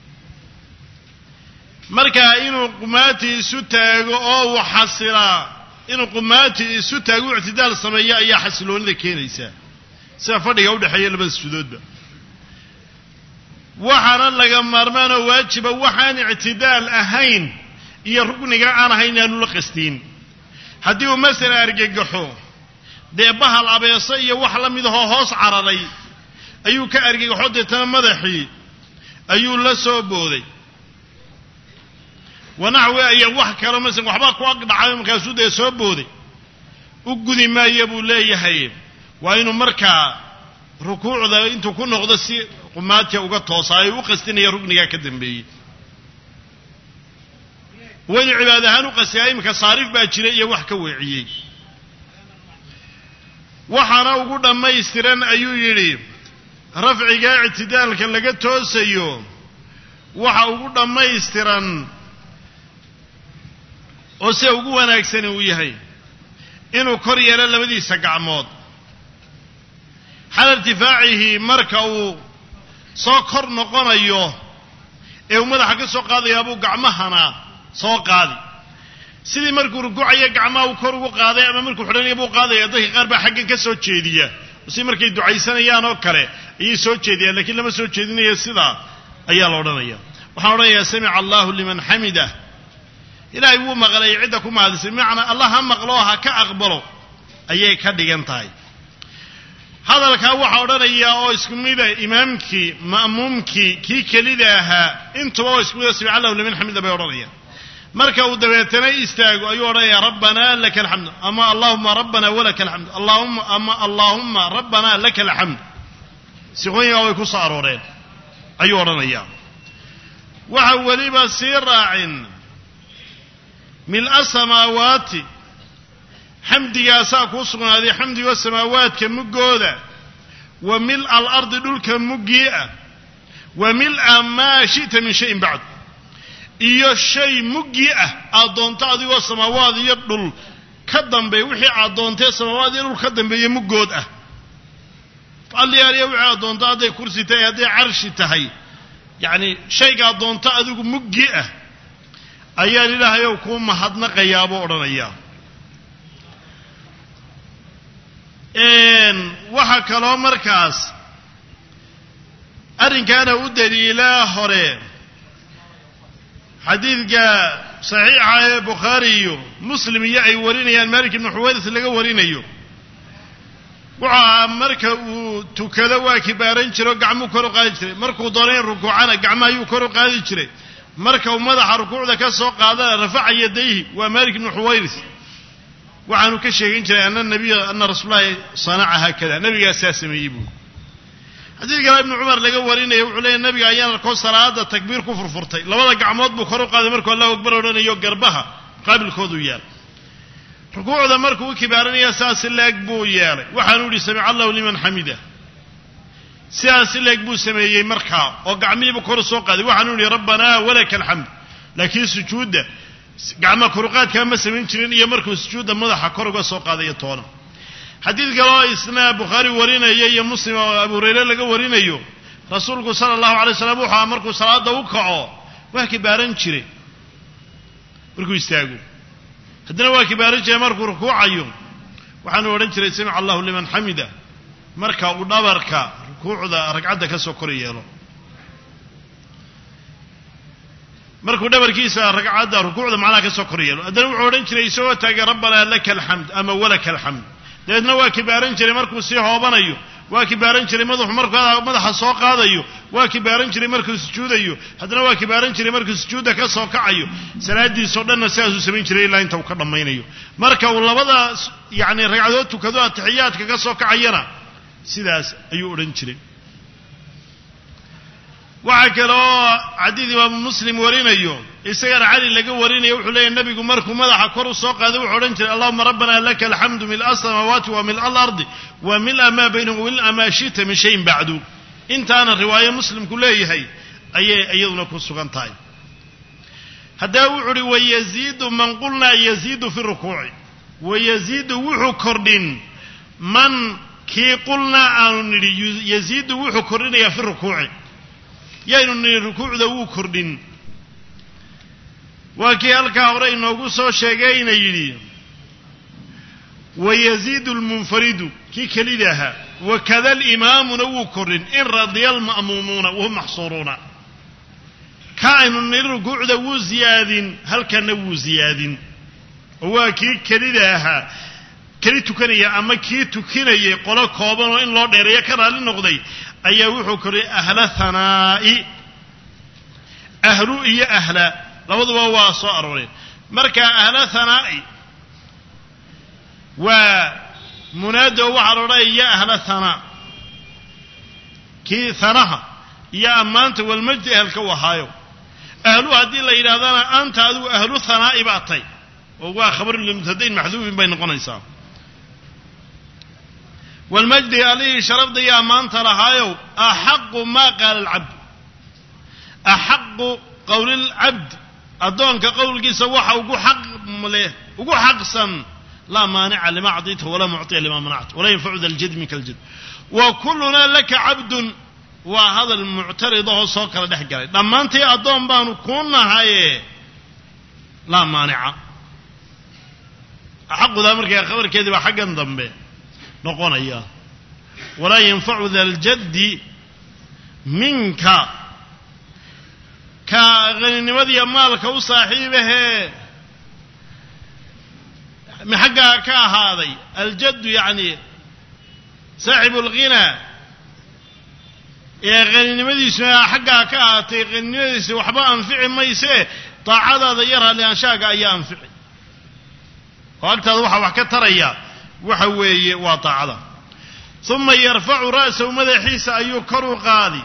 marka inuu qumaati isu taago oo xasilaa inuu qumaati isu taago i'tidaal sameeyo ayaa xasiloonida keenaysa sida fadhiga u dhaxeeya labada sujuudba waxaana laga maarmaano waajiba waxaan i'tidaal ahayn iyo rugniga aan ahayn aanu la qastiin hadii uu masala argagaxo de bahal abeesa iyo wax la mid ah hoos cararay ayuu ka argagaxo deetana madaxii ayuu la soo booday ونحو أي واحد كلام مثلا وحباك واقع عام كاسود يسوبودي وجودي ما يبو ليه هاي وإنه مركع ركوع ذا أنتوا كنا قدسي قمات يوقت توصاي وقستين يركني كدم بي وين عبادة هنو قسياي مكصارف بأشري يوحك وعيي وحنا وجود ما يسترن أيو يري رفع جاء اعتدال كان لقيت توسيو وحنا وجود ما يسترن oo se ugu wanaagsan uu yahay inuu kor yeelo labadiisa gacmood hal irtifaacihi marka uu soo kor noqonayo ee uu madaxa ka soo qaadayo abuu gacmahana soo qaadi sidii markuu rukuucayo gacmaha uu kor ugu qaaday ama markuu xidhanayo buu qaadayo dadka qaar baa xaggan ka soo jeediya si markay ducaysanayaan oo kale ayay soo jeediyaan laakiin lama soo jeedinayo sida ayaa la odhanayaa waxaan odhanayaa sami'a Allahu liman hamidah ilaahay wuu maqlay cid ku maadisay macna allah ha maqlo ha ka aqbalo ayay ka dhigan tahay hadalka waxa odhanaya oo isku mid ah imaamkii ma'muumkii kii kelida ahaa intuba oo isku mid ah subhana allah liman hamida bay odhanayaan marka uu dabeetana istaago ayuu odhanayaa rabbana lakal hamd ama allahumma rabbana walakal hamd allahumma ama allahumma rabbana lakal hamd siqooyin way ku saaroreen ayuu odhanayaa waxa waliba siraacin ملء السماوات حمدي أساكو سغنادي حمدي والسماوات كمجودة وملء الأرض دول كمجيئة وملء ما شئت من شيء بعد إيا الشيء مجيئة أدونتا دي والسماوات يدل كدن بي وحي أدونتا السماوات يدل كدن بي مجودة قال لي يا وحي أدونتا دي كرسي تهي دي عرشي تهي يعني شيء أدونتا دي مجيئة ayaa ilaahay oo ku mahadnaqayaabo odhanaya een waxa kale markaas أرن كان أدري لا هري حديث صحيح بخاري مسلم يعي وريني المالك بن حويرث اللي ورينيو وعا مركا تكذا وكبارين جرو غعمو كرو قادي جري مركو دورين ركوعنا غعما يو كرو قادي جري مركا ومدح ركوعدا كسو قادا رفع يديه ومالك بن حويرث وعنو كشيغين جري ان النبي ان رسول الله صنع هكذا نبي اساس ميبو حديث ابن عمر لغا ورينيو وحلي النبي ايان كو صلاه تكبير كفر فرتي لبدا غعمود بو كرو قادي مركو الله اكبر ودنيو غربها قابل كودو يال ركوعدا مركو كبارين اساس لاق بو يال waxaanu ri sami Allahu liman hamida siyaasi لاق buu sameeyay marka oo gacmihiiba kor soo qaaday waxaanu ri rabbana walakal hamd laakiin sujuuda gacma kurqaadka ma sameyn jirin iyo markuu sujuuda madaxa kor uga soo qaaday toona xadiis galo isna bukhari warinayay iyo muslim oo abu hurayra laga warinayo rasuulku sallallahu alayhi wasallam waxa markuu salaada u kaco wax kibaaran jiray markuu istaago haddana waa kibaaran jiray markuu rukuucayo waxaanu oran jiray sami Allahu liman hamida marka uu dhabarka rukuucda ragcada ka soo kor yeelo markuu dhabarkiisa ragcada rukuucda macna ka soo kor yeelo haddana wuxuu oran jiray soo taagay rabbana lakal hamd ama walakal hamd deedna waa kibaaran jiray markuu si hoobanayo waa kibaaran jiray madax markuu madaxa soo qaadayo waa kibaaran jiray markuu sujuudayo haddana waa kibaaran jiray markuu sujuuda ka soo kacayo salaadiisa oo dhan sidaas uu sameyn jiray ilaa inta uu ka dhamaynayo marka uu labada yaani ragcadood tukado tahiyaadka ka soo kacayana sidaas ayuu oran jiray waxa kale oo xadiis Imam Muslim warinayo isaga cali laga warinayo wuxuu leeyahay nabigu markuu madaxa kor u soo qaaday wuxuu oran jiray Allahumma rabbana lakal hamdu mil as-samawati wa mil al-ardi wa mil ma baynahuma wa ma shita min shay'in ba'du intaana riwaaya Muslim ku leeyahay ayay ayaduna ku sugan tahay hadaa wuxuu wa yaziidu man qulna yaziidu fi rukuu'i wa yaziidu wuxuu kordhin man ki qulna aanu niri yaziidu wuxuu kordhinaya fi rukuu'i yaanu niri rukuucda wuu kordhin وكي halka hore inoogu soo sheegay inay yiri ويزيد المنفرد كي كليدها وكذا الامام نو كورن ان رضي المأمومون وهم محصورون كائن الركوع ده وزيادين هل كان وزيادين هو كي كليدها كلي تكنيا اما كي تكنيا قوله كوبن ان لو دheereeyo ka raali noqday ayaa wuxuu koray ahla thanaa'i ahlu iyo ahla labaduba waa soo arooreen marka ahla thanaa'i wa munaado waxa roodaya ahla thanaa ki thanaha ya amaanta wal majd ahlka wahayo ahlu hadii la yiraahdana anta adu ahlu thanaa'i baatay oo waa khabar limtadayn maxduubin bay noqonaysaa wal majd alayhi sharafda ya amaanta lahayo ahq ma qala al abd ahq qawl al abd adoonka qowlkiisa waxa ugu xaq male ugu xaqsan la maani'a lima adita wala mu'ti lima mana'at wala yanfa'u dhal jadd min kal jadd wa kulluna laka 'abdun wa hadha al mu'tarid oo soo kala dhaxgalay dhamaantii adoon baanu ku nahaye la maani'a xaqda markay khabarkeedii ba xaqan dambe noqonaya wala yanfa'u dhal jadd minka كغنيمدي مالك او صاحبه محقا كهذا الجد يعني صاحب الغنى يا غنيمدي سما حقا كاتي غنيمدي وحبا انفع ميسه طاعده ضيرها لانشاق ايام انفع وقت waxa wax ka taraya waxa weeye waa taacada thumma yarfa'u ra'sahu madaxiisa ayuu kor u qaadi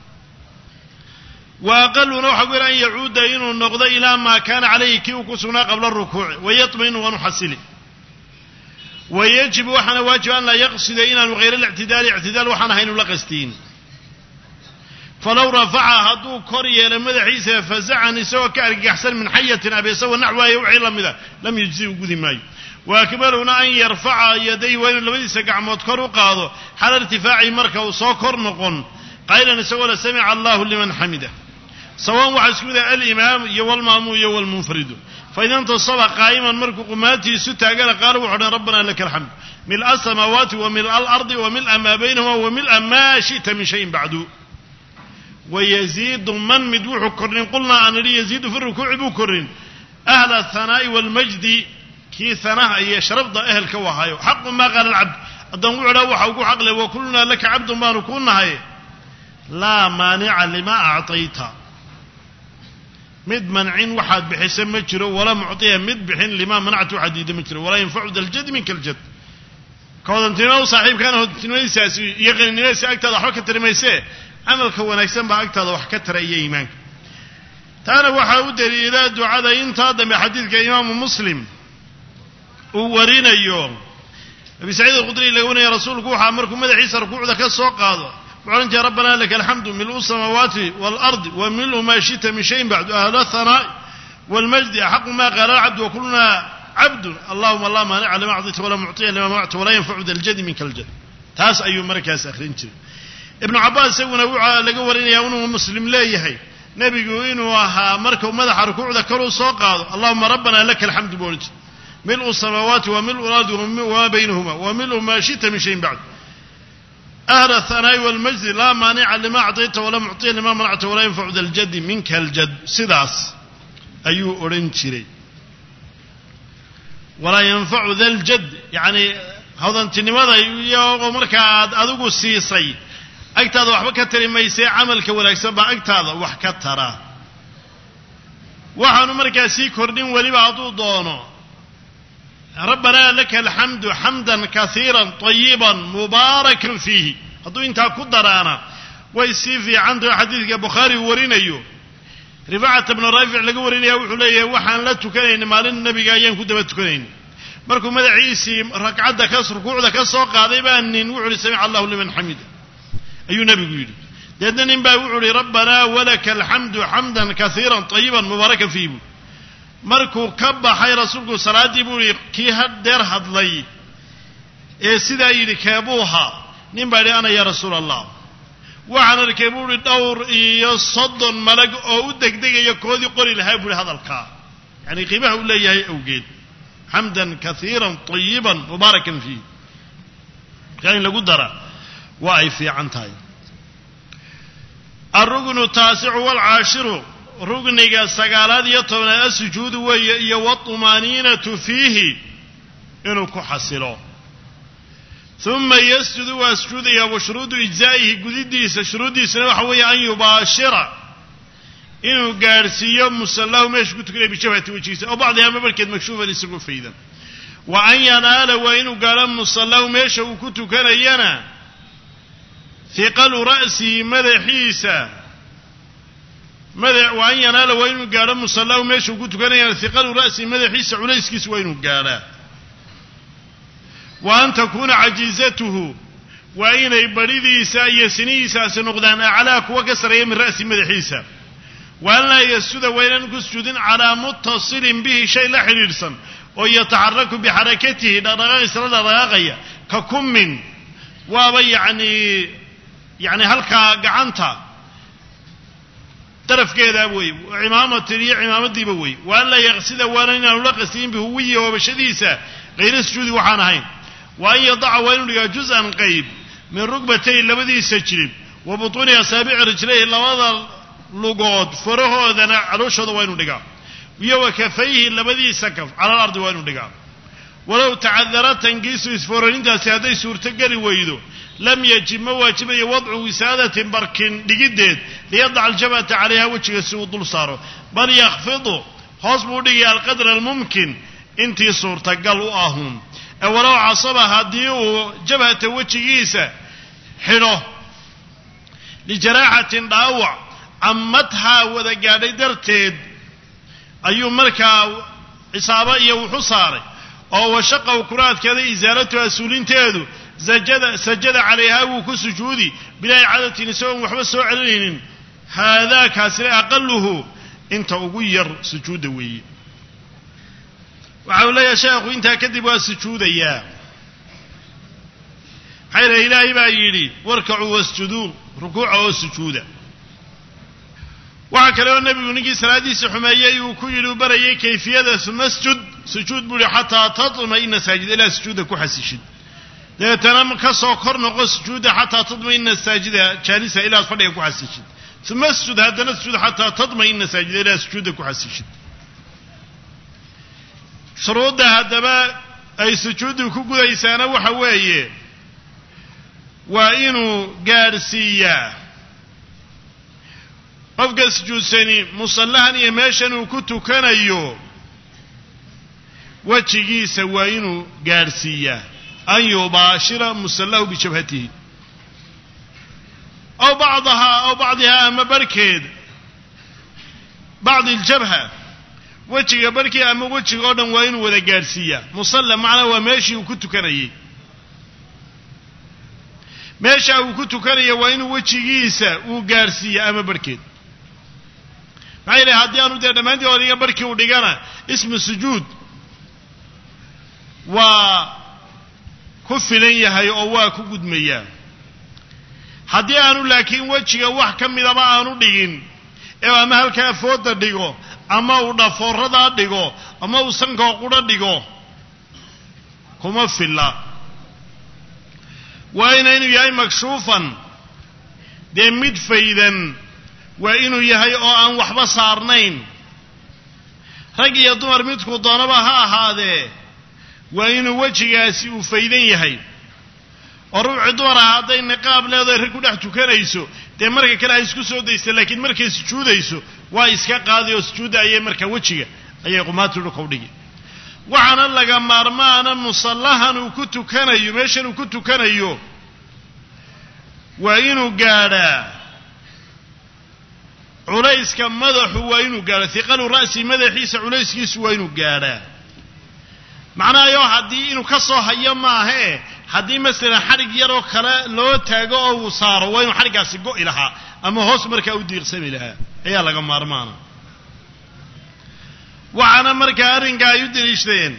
وأقلنا وحقنا أن يعود إنه النقض إلى ما كان عليه كي وكسنا قبل الركوع ويطمئن ونحسله ويجب وحنا واجب أن لا يقصد إلى غير الاعتدال اعتدال وحنا هين لقستين فلو رفع هدو كوريا لمدى عيسى فزعني سوى كارك أحسن من حية أبي سوى نحوه يوعي لمدى لم يجزي وجود ماي وأكبرنا أن يرفع يديه وإن لم يسقع مذكر قاضه حال ارتفاع مركه وصوكر نقن قائلا نسوى سمع الله لمن حمده سواء وحسكود الإمام يو المأموم يو المنفرد فإذا انتصب قائما مركو قماتي ستا قال قال وحنا ربنا لك الحمد ملء السماوات وملء الأرض وملء ما بينهما وملء ما شئت من شيء بعد ويزيد من مدوح كرن قلنا أن يزيد في الركوع بكرن أهل الثناء والمجد كي ثناء يشرب أهل كواهايو حق ما قال العبد الدموع روح وقو عقله وكلنا لك عبد ما نكوننا هاي لا مانع لما أعطيتها مد منعين واحد بحسن مجره ولا معطيه مد بحين لما منعته حديد مجره ولا ينفع ذا الجد منك الجد كون تنو صاحب كان تنوي ساسي يقين الناس اكتر حركه ترميسه عمل كون احسن با اكتر wax ka taray iimaan taana waxa u daliilaa ducada inta dam xadiidka imaam muslim uu warinayo abi saciid al-khudri lagu rasuulku waxa markuu madaxiisa rukuucda ka soo qaado وعنت ربنا لك الحمد ملء السماوات والأرض وملء ما شئت من شيء بعد أهل الثناء والمجد أحق ما قال العبد وكلنا عبد اللهم الله مانع لما أعطيت ولا معطي لما منعت ولا ينفع ذا الجد منك الجد تاس أي مركز أخرين ابن عباس سوى نوعا لقورين يا ونو مسلم لا يحي نبي قوين وها مركو مدح ركوع ذكروا سوقا اللهم ربنا لك الحمد بولج ملء السماوات وملء الأرض وما بينهما وملء ما شئت من شيء بعد أهل الثناء والمجد لا مانع لما أعطيت ولا معطي لما منعت ولا ينفع ذا الجد منك الجد سداس أيو أورنشري ولا ينفع ذا الجد يعني هذا أنت لماذا يوم مركاد أذوق السيسي أكتاد وحبك ترى ما يسي عملك ولا يسبع أكتاد وحكت ترى وحنو مركاد سيكورنين ولبعضو دونه ربنا لك الحمد حمدا كثيرا طيبا مباركا فيه هذو انت قدرانا ويسيفي عند حديث البخاري ورينيو رفاعة بن رافع لقى ورينيو وحليه وحان لا تكنين مال النبي قايين كدبا تكنين مركو مدعيسي ركعه كسر ركوعده كسو قاداي بان وحول سمع الله لمن حمده ايو نبي يقول ددن با وحول ربنا ولك الحمد حمدا كثيرا طيبا مباركا فيه markuu ka baxay rasuulku salaadii buu kii hadeer hadlay ee sida yiri kaabuha nin baa ana ya rasuul allah waxaan arkay buu dhowr iyo soddon malag oo u degdegayo koodi qori lahaa buu hadalka yani qiimaha uu leeyahay awgeed hamdan kathiran tayyiban mubarakan fi yani lagu dara waa ay fiican tahay arrugnu taasi'u wal aashiru رغنيغا سغالاد يا تونا السجود وهي والطمانينه فيه انه كحسلو ثم يسجد واسجد يا وشرود اجزائه غديديس شروديس waxa way an yubashira inuu gaarsiyo musallahu meesha ku tukay bishabati wajiisa oo bacdi ama barkeed makshuufa isagu faydan wa an yanala wa inuu gaaro musallahu meesha uu ku tukanayana thiqal ra'si madaxiisa ماذا وأن ينال وين قال مصلى وماشي وقلت كان يثقل رأسي ماذا حيس عليسكس وين قال وأن تكون عجيزته وأين يبريدي ساي سني ساس نقدان أعلاك وكسر يم رأسي ماذا حيس وأن لا يسجد وين نقصد على متصل به شيء لا حريرسا ويتحرك بحركته درغاي سرد رغاية ككم من ويعني يعني هلكا قعنتا طرف كذا أبوي وعمامة تري عمامة دي بوي وأن لا يغسل وأن ينلقسين بهوية وبشديسة غير السجود وحانهين وأن يضع وين جزءا قيب من ركبتين لبدي السجل وبطون أصابع رجليه لوضع لقود فره ذنا عروش هذا وين لقى وكفيه لبدي سكف على الأرض وين لقى ولو تعذرت تنقيس إسفورين دا سيادي سورتقري ويدو لم يجب مواجب وضع وسادة بركن لجدد ليضع الجبهة عليها وجه السود صاره بل يخفضه حسب القدر الممكن انتي صورة قالوا اهم ولو عصبها ديو جبهة وجهيسة حلو لجراحة ضاوع عمتها وذا قال درتد ايو مركا عصابة وحصاري او شقه وكرات كذا ازالتها سولين تيدو سجد سجد عليها وكسجودي بلا عادة نسوء وحبس سوء عليهن هذا كاسر أقله انت أغير سجود وي وعولا يا شيخ انت كذب السجود اياه حير إلهي بايلي واركعوا واسجدوا ركوعوا واسجودا وعكلوا النبي ونجي سلاديس حمايي وكيلوا بريي كيفية مسجد سجود بلي حتى تطمئن ساجد إلى سجودك وحسيشد لأننا كسو كرنا سجودا حتى تطمئن الساجدة جالسة إلى الفريق وحسيشد ثم اسجد هذا نسجد حتى تطمئن ساجدا إلى سجودك وحسيشد شروط هذا أي سجودك كقديسانا وحويه وإنه قارسية qofka sujuudsani musallahan iyo meeshan uu ku tukanayo wajigiisa waa inuu gaarsiiyaa an yubaashira musallahu bijabhatihi aw bacdaha aw bacdaha ama barkeed bacd aljabha wajiga barkii ama wajiga oo dhan waa inuu wada gaarsiiyaa musalla macna waa meeshii uu ku tukanayay meesha uu ku tukanayo waa inuu wajigiisa uu gaarsiiyaa ama barkeed maxay leeyahay haddii aanu dee dhammaantii horiga barkii u dhigana ismu sujuud waa ku filan yahay oo waa ku gudmayaa haddii aanu laakiin wejiga wax ka midaba aanu dhigin ee ama halkaa fooda dhigo ama uu dhafoorradaa dhigo ama uu sankoo qudha dhigo kuma filla waa inaynu yahay makshuufan dee mid faydan waa inuu yahay oo aan waxba saarnayn rag iyo dumar midku doonaba ha ahaadee waa inuu wejigaasi uu faydan yahay oo ruuxi dumar ah hadday niqaab leedahay rag ku dhex tukanayso dee marka kale ay isku soo daysa laakiin markay sujuudayso waa iska qaadi oo sujuudda ayay markaa wejiga ayay qumaatu dhulka u dhigi waxaana laga maarmaana musallahan uu ku tukanayo meeshan uu ku tukanayo waa inuu gaadhaa culayska madaxu waa inuu gaadho hiqalu ra'si madaxiisa culayskiisu waa inuu gaadhaa macnahayo haddii inuu ka soo hayo maahee haddii masalan xadhig yaroo kale loo taago oo uu saaro waa inuu xadhiggaasi go'i lahaa ama hoos markaa u diiqsami lahaa ayaa laga maarmaana waxaana markaa arrinka ay u deliishadeen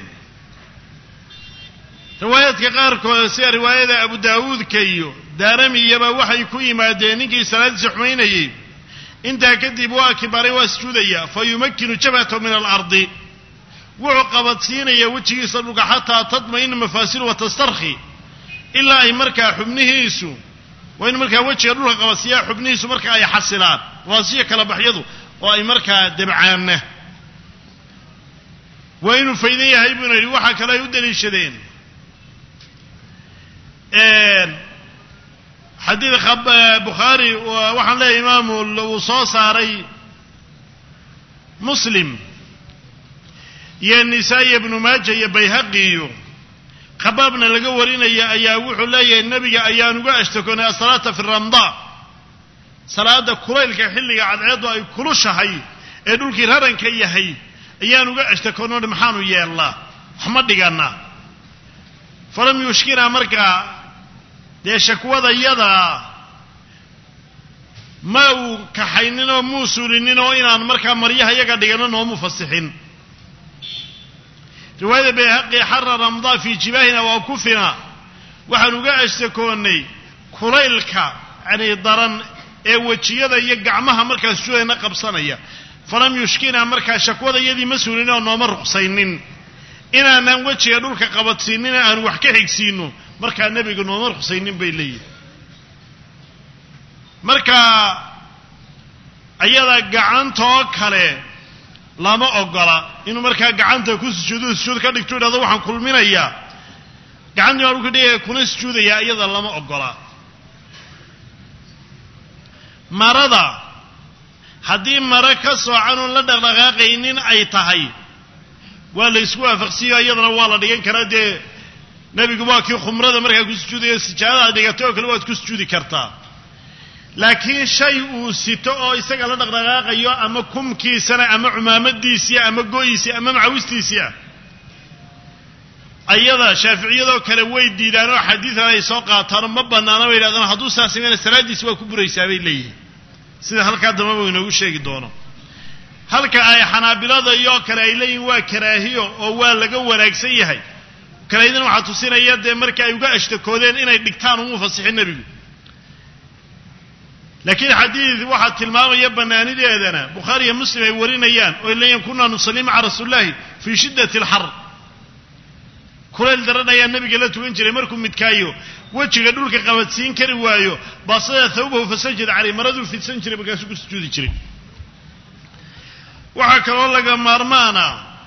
riwaayaadka qaarkood sida riwaayada abu daawuudka iyo daaramiyaba waxay ku yimaadeen ninkii salaadiisa xumaynayey intaa kadib waa kibaray waa sujuudaya fa yumakkinu jabhatahu min alardi wuxuu qabadsiinaya wejigiisa dhulka xataa tadma'ina mafaasilu wa tastarkhi ilaa ay markaa xubnihiisu waa inu markaa wejiga dhulka qabadsiiyaa xubnihiisu marka ay xasilaan waasiya kala baxyadu oo ay markaa debcaanna waa inuu faydan yahay buu yidhi waxaa kale ay u deliishadeen xadiid bukhaari waxaan leeyahay imaamu uu soo saaray muslim iyo nisaa-i ibnu maaja iyo bayhaqi iyo khabaabna laga warinaya ayaa wuxuu leeyahay nebiga ayaan uga ashtakoonay asalaata fi ramdaa salaada kulaylka xilliga cadceeddu ay kulushahay ee dhulkii raranka yahay ayaan uga ashtakoonno maxaanu yeellaa wax ma dhigannaa falam yushkinaa markaa dee shakwada yadaa ma uu kaxaynin oo muu suulinin oo inaan markaa maryaha yaga dhiganno noomu fasixin riwaayada bayhaqi xara ramdaa fii jibaahina waa kufina waxaan uga ashtakoonnay kulaylka yani daran ee wejiyada iyo gacmaha markaa sujuudayna qabsanaya falam yushkinaa markaa shakwada yadii ma suulin oo nooma ruqsaynin inaanaan wejiga dhulka qabadsiinina aan wax ka xigsiino markaa nebiga nooma ruqsaynin bay leeyihin markaa ayada gacantoo kale lama ogola inuu markaa gacanta ku sujuudo sujuud ka dhigto idhahdo waxaan kulminayaa gacantii baan dhulka dhigaya kuna sujuudayaa iyada lama ogola marada haddii maro ka soocan oon la dhaqdhaqaaqaynin ay tahay waa la isku waafaqsiiyo iyadana waa la dhigan karaa dee nebigu waa kii khumrada markaa ku sujuudayo sijaadada dhigatay oo kale waad ku sujuudi kartaa laakiin shay uu sito oo isaga la dhaqdhaqaaqayo ama kumkiisana ama cumaamadiisii ama go'iisii ama macawistiisii ah ayada shaaficiyadoo kale way diidaan oo xadiidan ay soo qaataano ma bannaana bay yidhahdaan hadduu saa sameeyana salaaddiisi waa ku buraysaa bay leeyihiin sida halkaa dambaba uu inoogu sheegi doono halka ay xanaabilada iyo kale ay leeyihiin waa karaahiyo oo waa laga wanaagsan yahay kaleydin waxaa tusinaya dee markii ay uga ashtakoodeen inay dhigtaan umu fasixin nebigu laakiin xadiid waxaa tilmaamaya bannaanideedana bukhaari iyo muslim ay warinayaan oo ay leeyihiin kunaa nusalli maca rasuulillahi fii shiddati alxar kulayl daran ayaa nebiga la tugan jiray markuu midkaayo wejiga dhulka qabadsiin kari waayo basada thawbahu fasajada calay maradu fidsan jiray markaasuu ku sujuudi jiray waxa kaloo laga maarmaana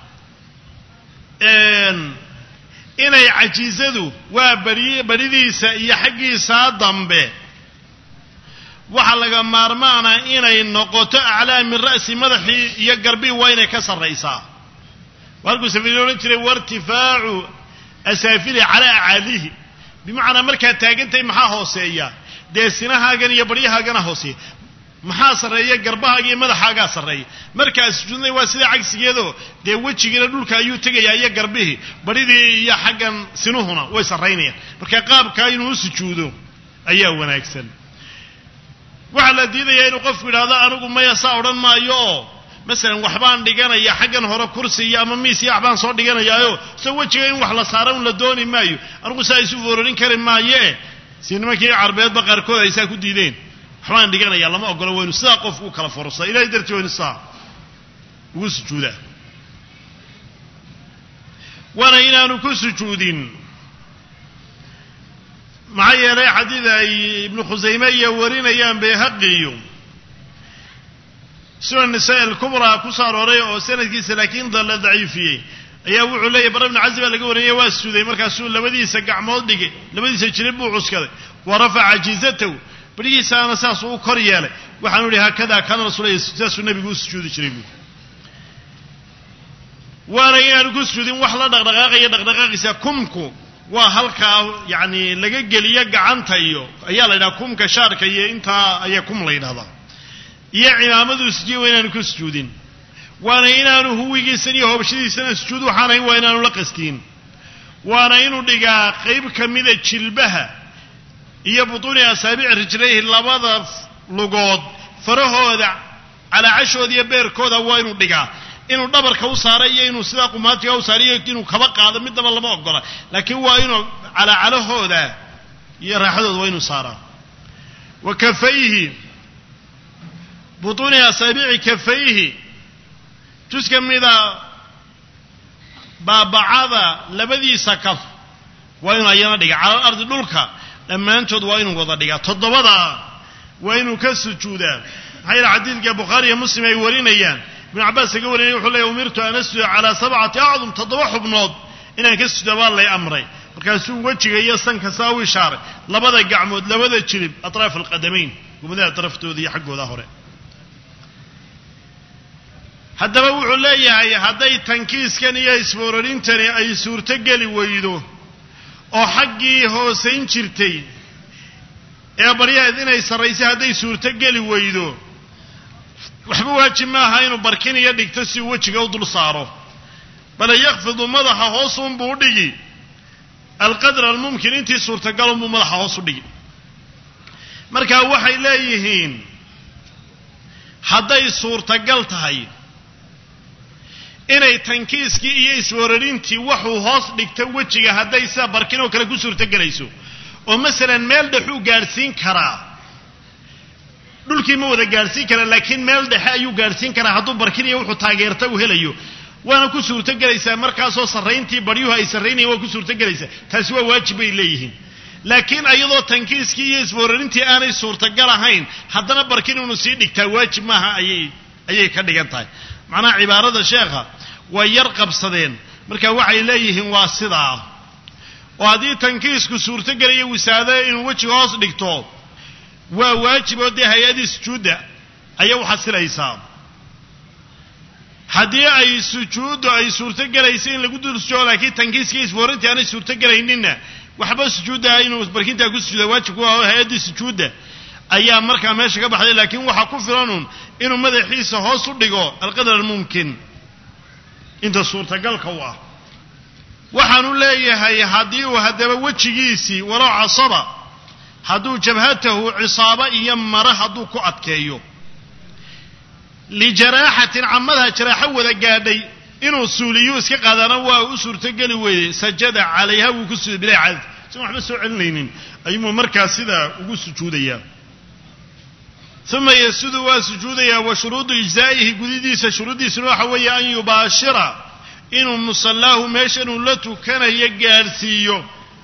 een inay cajiizadu waa bari baridiisa iyo xaqiisa dambe waxa laga maarmaana inay noqoto aclaami ra'si madaxii iyo garbi waa inay ka sareysaa warku safiiroon jiray wartifaacu asaafili ala aalihi bimaana marka taagantay maxaa hooseeya deesinahaagan iyo bariyahaagan hooseeya maxaa sareeya garbahaaga iyo madaxaaga sareeya markaas sujuudnay waa sida cagsigeedo dee wajigiina dhulka ayuu tagayaa iyo garbihi baridii iyo xagan sinuhuna way sareynayaan marka qaabka inuu sujuudo ayaa wanaagsan waxa la diidayaa inuu qofku yiraahdo anigu ma yasa oran maayo مثلا waxbaan dhiganaya xagan hore kursi iyo ama miis iyo waxbaan soo dhiganayaayo soo wajiga in wax la saaran la dooni maayo anigu saa isu foorin kari maaye sinimaki carbeed ba qarkood ay saa ku diideen waxbaan dhiganaya lama ogolo waynu sida qof uu kala forsa ilaahay dartii waynu saa ugu sujuuda wana inaanu ku sujuudin ma yeelay xadiid ay ibn Khuzaymah iyo warinayaan bay haqiyo سنن النساء الكبرى كسر وريه أو سنة كيس لكن ضل ضعيفية أيه وعليه برا من عزب اللي جوريه واسودي مركز سول لبدي يسقع مودك لبدي يسجلبه وعسكره ورفع عجيزته بدي يسان أساس وكرياله وحنوري هكذا كان رسول الله يسجد النبي يقول سجود شريبه وريه يقول سجود وحلا دغدغاق يدغدغاق يسكمكم وهلك يعني لقى ليجع عن تيو أيه لنا كم كشارك يه أنت أيكم لين هذا iyo ciidamadu sujud weynaan ku sujuudin waana inaanu huwigiisani hobshadiisana sujuud waxaan waa inaanu la qastiin waana inuu dhigaa qayb kamida jilbaha iyo butuuni asaabic rijlayhi labada lugood farahooda ala cashood iyo beerkooda waa inuu dhigaa inuu dhabarka u saaray iyo inuu sida qumaatiga u saariyo inuu kaba qaado midaba lama ogola laakiin waa inuu ala calahooda iyo raaxadooda waa inuu saaraa wa kafayhi بطون أصابع كفيه تسكمدا بابعادا لبدي سقف وين أيانا دقا على الأرض دولكا لما أنتود وين وضا دقا تضبضا وين كسجودا هاي العديد كبخاري مسلم يورين أيان ابن عباس يقول يقول لي أمرت أن أسجد على سبعة أعظم تضبح بنوض إن كسجد بالله أمري وكاسو وجهه يسن كساوي شارع لبدا قعمود لبدا تشرب أطراف القدمين وبدا أطراف تودي حقه ظهره haddaba wuxuu leeyahay hadday tankiiskan iyo isboorarintani ay suurto gali weydo oo xaggii hooseyn jirtay ee bariyaad inay sarreysay hadday suurto gali weydo waxba waajib ma aha inuu barkin iyo dhigto si wajiga u dul saaro bal yaqfidu madaxa hoos uun buu dhigi alqadr almumkin intii suurtagal uu madaxa hoos u dhigi marka waxay leeyihiin hadday suurtagal tahay inay tankiiskii iyo iswararintii wuxuu hoos dhigta wajiga hadday saa barkin oo kale ku suurto galayso oo mesela meel dhaxuu gaarsiin karaa dhulkii ma wada gaarsiin kara laakiin meel dhax ayuu gaarsiin karaa hadduu barkin iyo wuxuu taageerta u helayo waana ku suurto galaysaa markaas oo sarreyntii bariyuhu ay sarreynayeen waa ku suurto galaysaa taasi waa waajib ay leeyihiin laakiin ayadoo tankiiskii iyo iswararintii aanay suurto gal ahayn haddana barkin inuu sii dhigtaa waajib maaha ayay ayay ka dhigan tahay macnaha cibaarada sheekha way yar qabsadeen marka waxay leeyihiin waa sidaa oo haddii tankiisku suurto galayo wisaada inuu wajiga hoos dhigto waa waajib oo dee hay-adii sujuudda ayaa u xasilaysaa haddii ay sujuuddu ay suurto galayso in lagu dul sujuudo laakiin tankiiskii isfoorintii aanay suurto galayninna waxba sujuudda inuu barkintaa ku sujuuda waajib ku ah hay-adii sujuudda ayaa markaa meesha ka baxday laakiin waxaa ku filanun inuu madaxiisa hoos u dhigo alqadar almumkin inta suurtagalka u ah waxaanu leeyahay haddii uu haddaba wejigiisii walow casaba hadduu jabhatahu cisaaba iyo mara hadduu ku adkeeyo lijaraaxatin camadaha jaraaxo wada gaadhay inuu suuliyo iska qaadana waa u suurtogeli weeyey sajada calayha wuu ku sujuuday bilaa cadad si waxba soo celinaynin ayuu markaa sidaa ugu sujuudayaa ثم يسجد وسجود يا وشروط إجزائه جديد شروط سنوح ويا أن يباشر إنه مصلاه ماشن لتو كان يجارسيو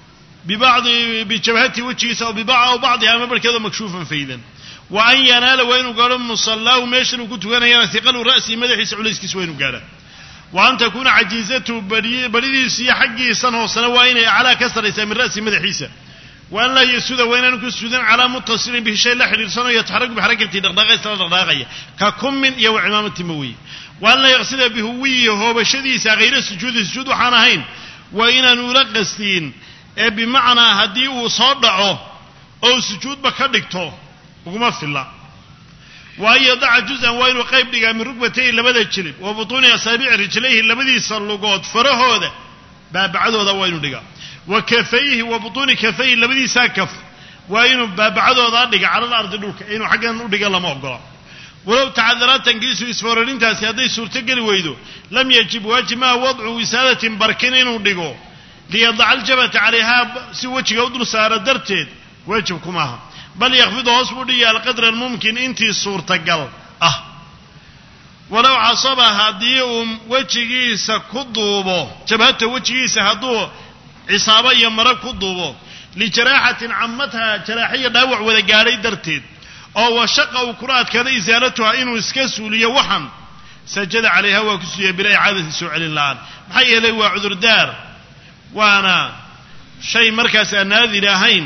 ببعض بجبهته وجهه أو ببعض أو بعضها ما بركض مكشوفا فيدا وأن ينال وين قال مصلاه وماشي وكنت وانا يا ثقل رأسي مدحي عليه كيس وين قال وأن تكون عجيزته بريدي سي حقي سنة وسنة وين على كسر من رأسي مدحيسه وأن لا يسود وين أنك السودان على متصل به شيء لا حرير سنة يتحرك بحركة دغدغة سنة دغدغة ككم من يو عمامة تموي وأن لا يغسل بهويه هو بشديس غير السجود السجود حانهين وإن نلقستين بمعنى هدي وصادعه أو سجود بكدكته وما في الله وأن يضع جزءا وين قيب دقا من ركبتيه لبدا الجلب وبطون أصابع رجليه لبدا يصلقات فرهوده بابعده ذا وين دقا وكفيه وبطون كفيه لبدي ساكف وإنه بابعده ذا دقا على الأرض دوك إنه حقا دقا لما أقرأ ولو تعذرات تنقيس إسفارين تاسي هذه سورتقل ويدو لم يجب واجب ما وضع وسادة بركنين ودقو ليضع الجبهة عليها سوتش يودر سارة درتين واجبكمها بل يخفضه أصبر لي على قدر الممكن انتي سورتقل أه ولو عصبها ديهم وجهيس كضوبه جبهته وجهيس هدوه عصابة يمرا كضوبه لجراحة عمتها جراحية داوع وذا قاري درتين أو وشق وكرات كذا إزالتها إنه اسكسوا ليوحن سجد عليها وكسوية بلا إعادة سؤال الله محيي له عذر دار وانا شيء مركز الناذي لهين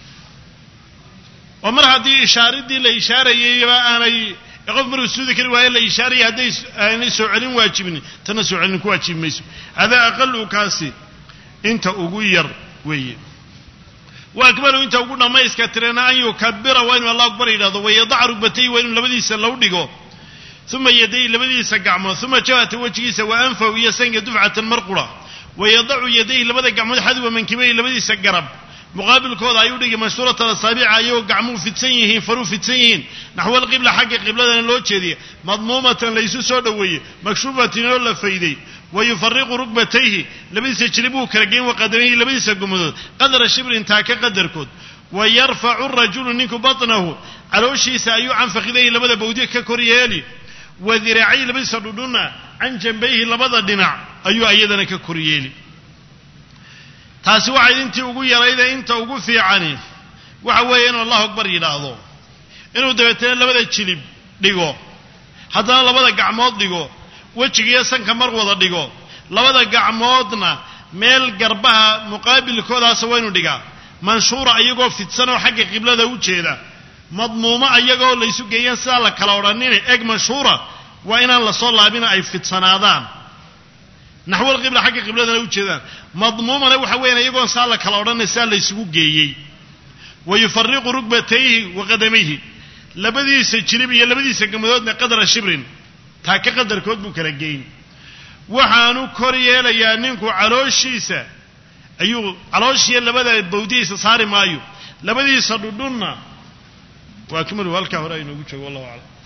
ومر هذه إشارة دي لإشارة يبقى أنا يقف مر السودة كرواية لإشارة هذه أنا سؤالين واجبني تنا سؤالين كواجب ميسو هذا أقل كاسي أنت أغير وي وأكبر أنت أقولنا ما يسكترنا أن يكبر وين الله أكبر إلى ذو ويضع ركبتيه وين لبدي سلو دقو ثم يديه لبدي سقعمه ثم جاءت وجهه وأنفه ويسنق دفعة المرقرة ويضع يديه لبدي قعمه حذو من كبيه لبدي سقرب مقابل كوضع يودي مشهورة الأصابع أيوه قعمو في تسينه فرو في تسينه نحو القبلة حق قبلة اللوتشة دي مضمومة ليسو سودوية مكشوفة ولا فيدي ويفرق ركبتيه لبيس يشربوه كرقين وقدميه لبيس قمدود قدر الشبر انتاك قدر كود ويرفع الرجل نيكو بطنه على وشي سايو عن فخذيه لبدا بوديه ككوريالي وذراعيه لبيس ردونا عن جنبيه لبدا دنع أيو أيضا ككوريالي تاسوا عيد انت وقو يرى انت وقو في عني وحوين والله أكبر يلاحظو إنه دبتين لبدا تشلب ديقو حتى لبدا قعمود ديقو وجهي sanka mar wada dhigo labada gacmoodna meel garbaha muqaabilkoodaas waynu dhigaa manshuura ayagoo fidsan oo xagga qiblada u jeeda madmuuma ayagoo la isu geeyay sida la kala oranine eg manshuura waa inaan la soo laabina ay fidsanaadaan naxwal qibla xagga qiblada u jeedaan madmuumana waxa weeyaan ayagoo sida la kala oranaysa la isugu geeyay wayfarriqu rukbatayhi wa qadamayhi labadiisa jilib iyo labadiisa gamadoodna qadar shibrin taaka qadar kood buu kala geeyay waxaanu kor yeelayaa ninku calooshiisa ayuu calooshiya labada bawdiisa saari maayo labadiisa dhudhunna waa kamid walka hore inuu joogo wallahu a'lam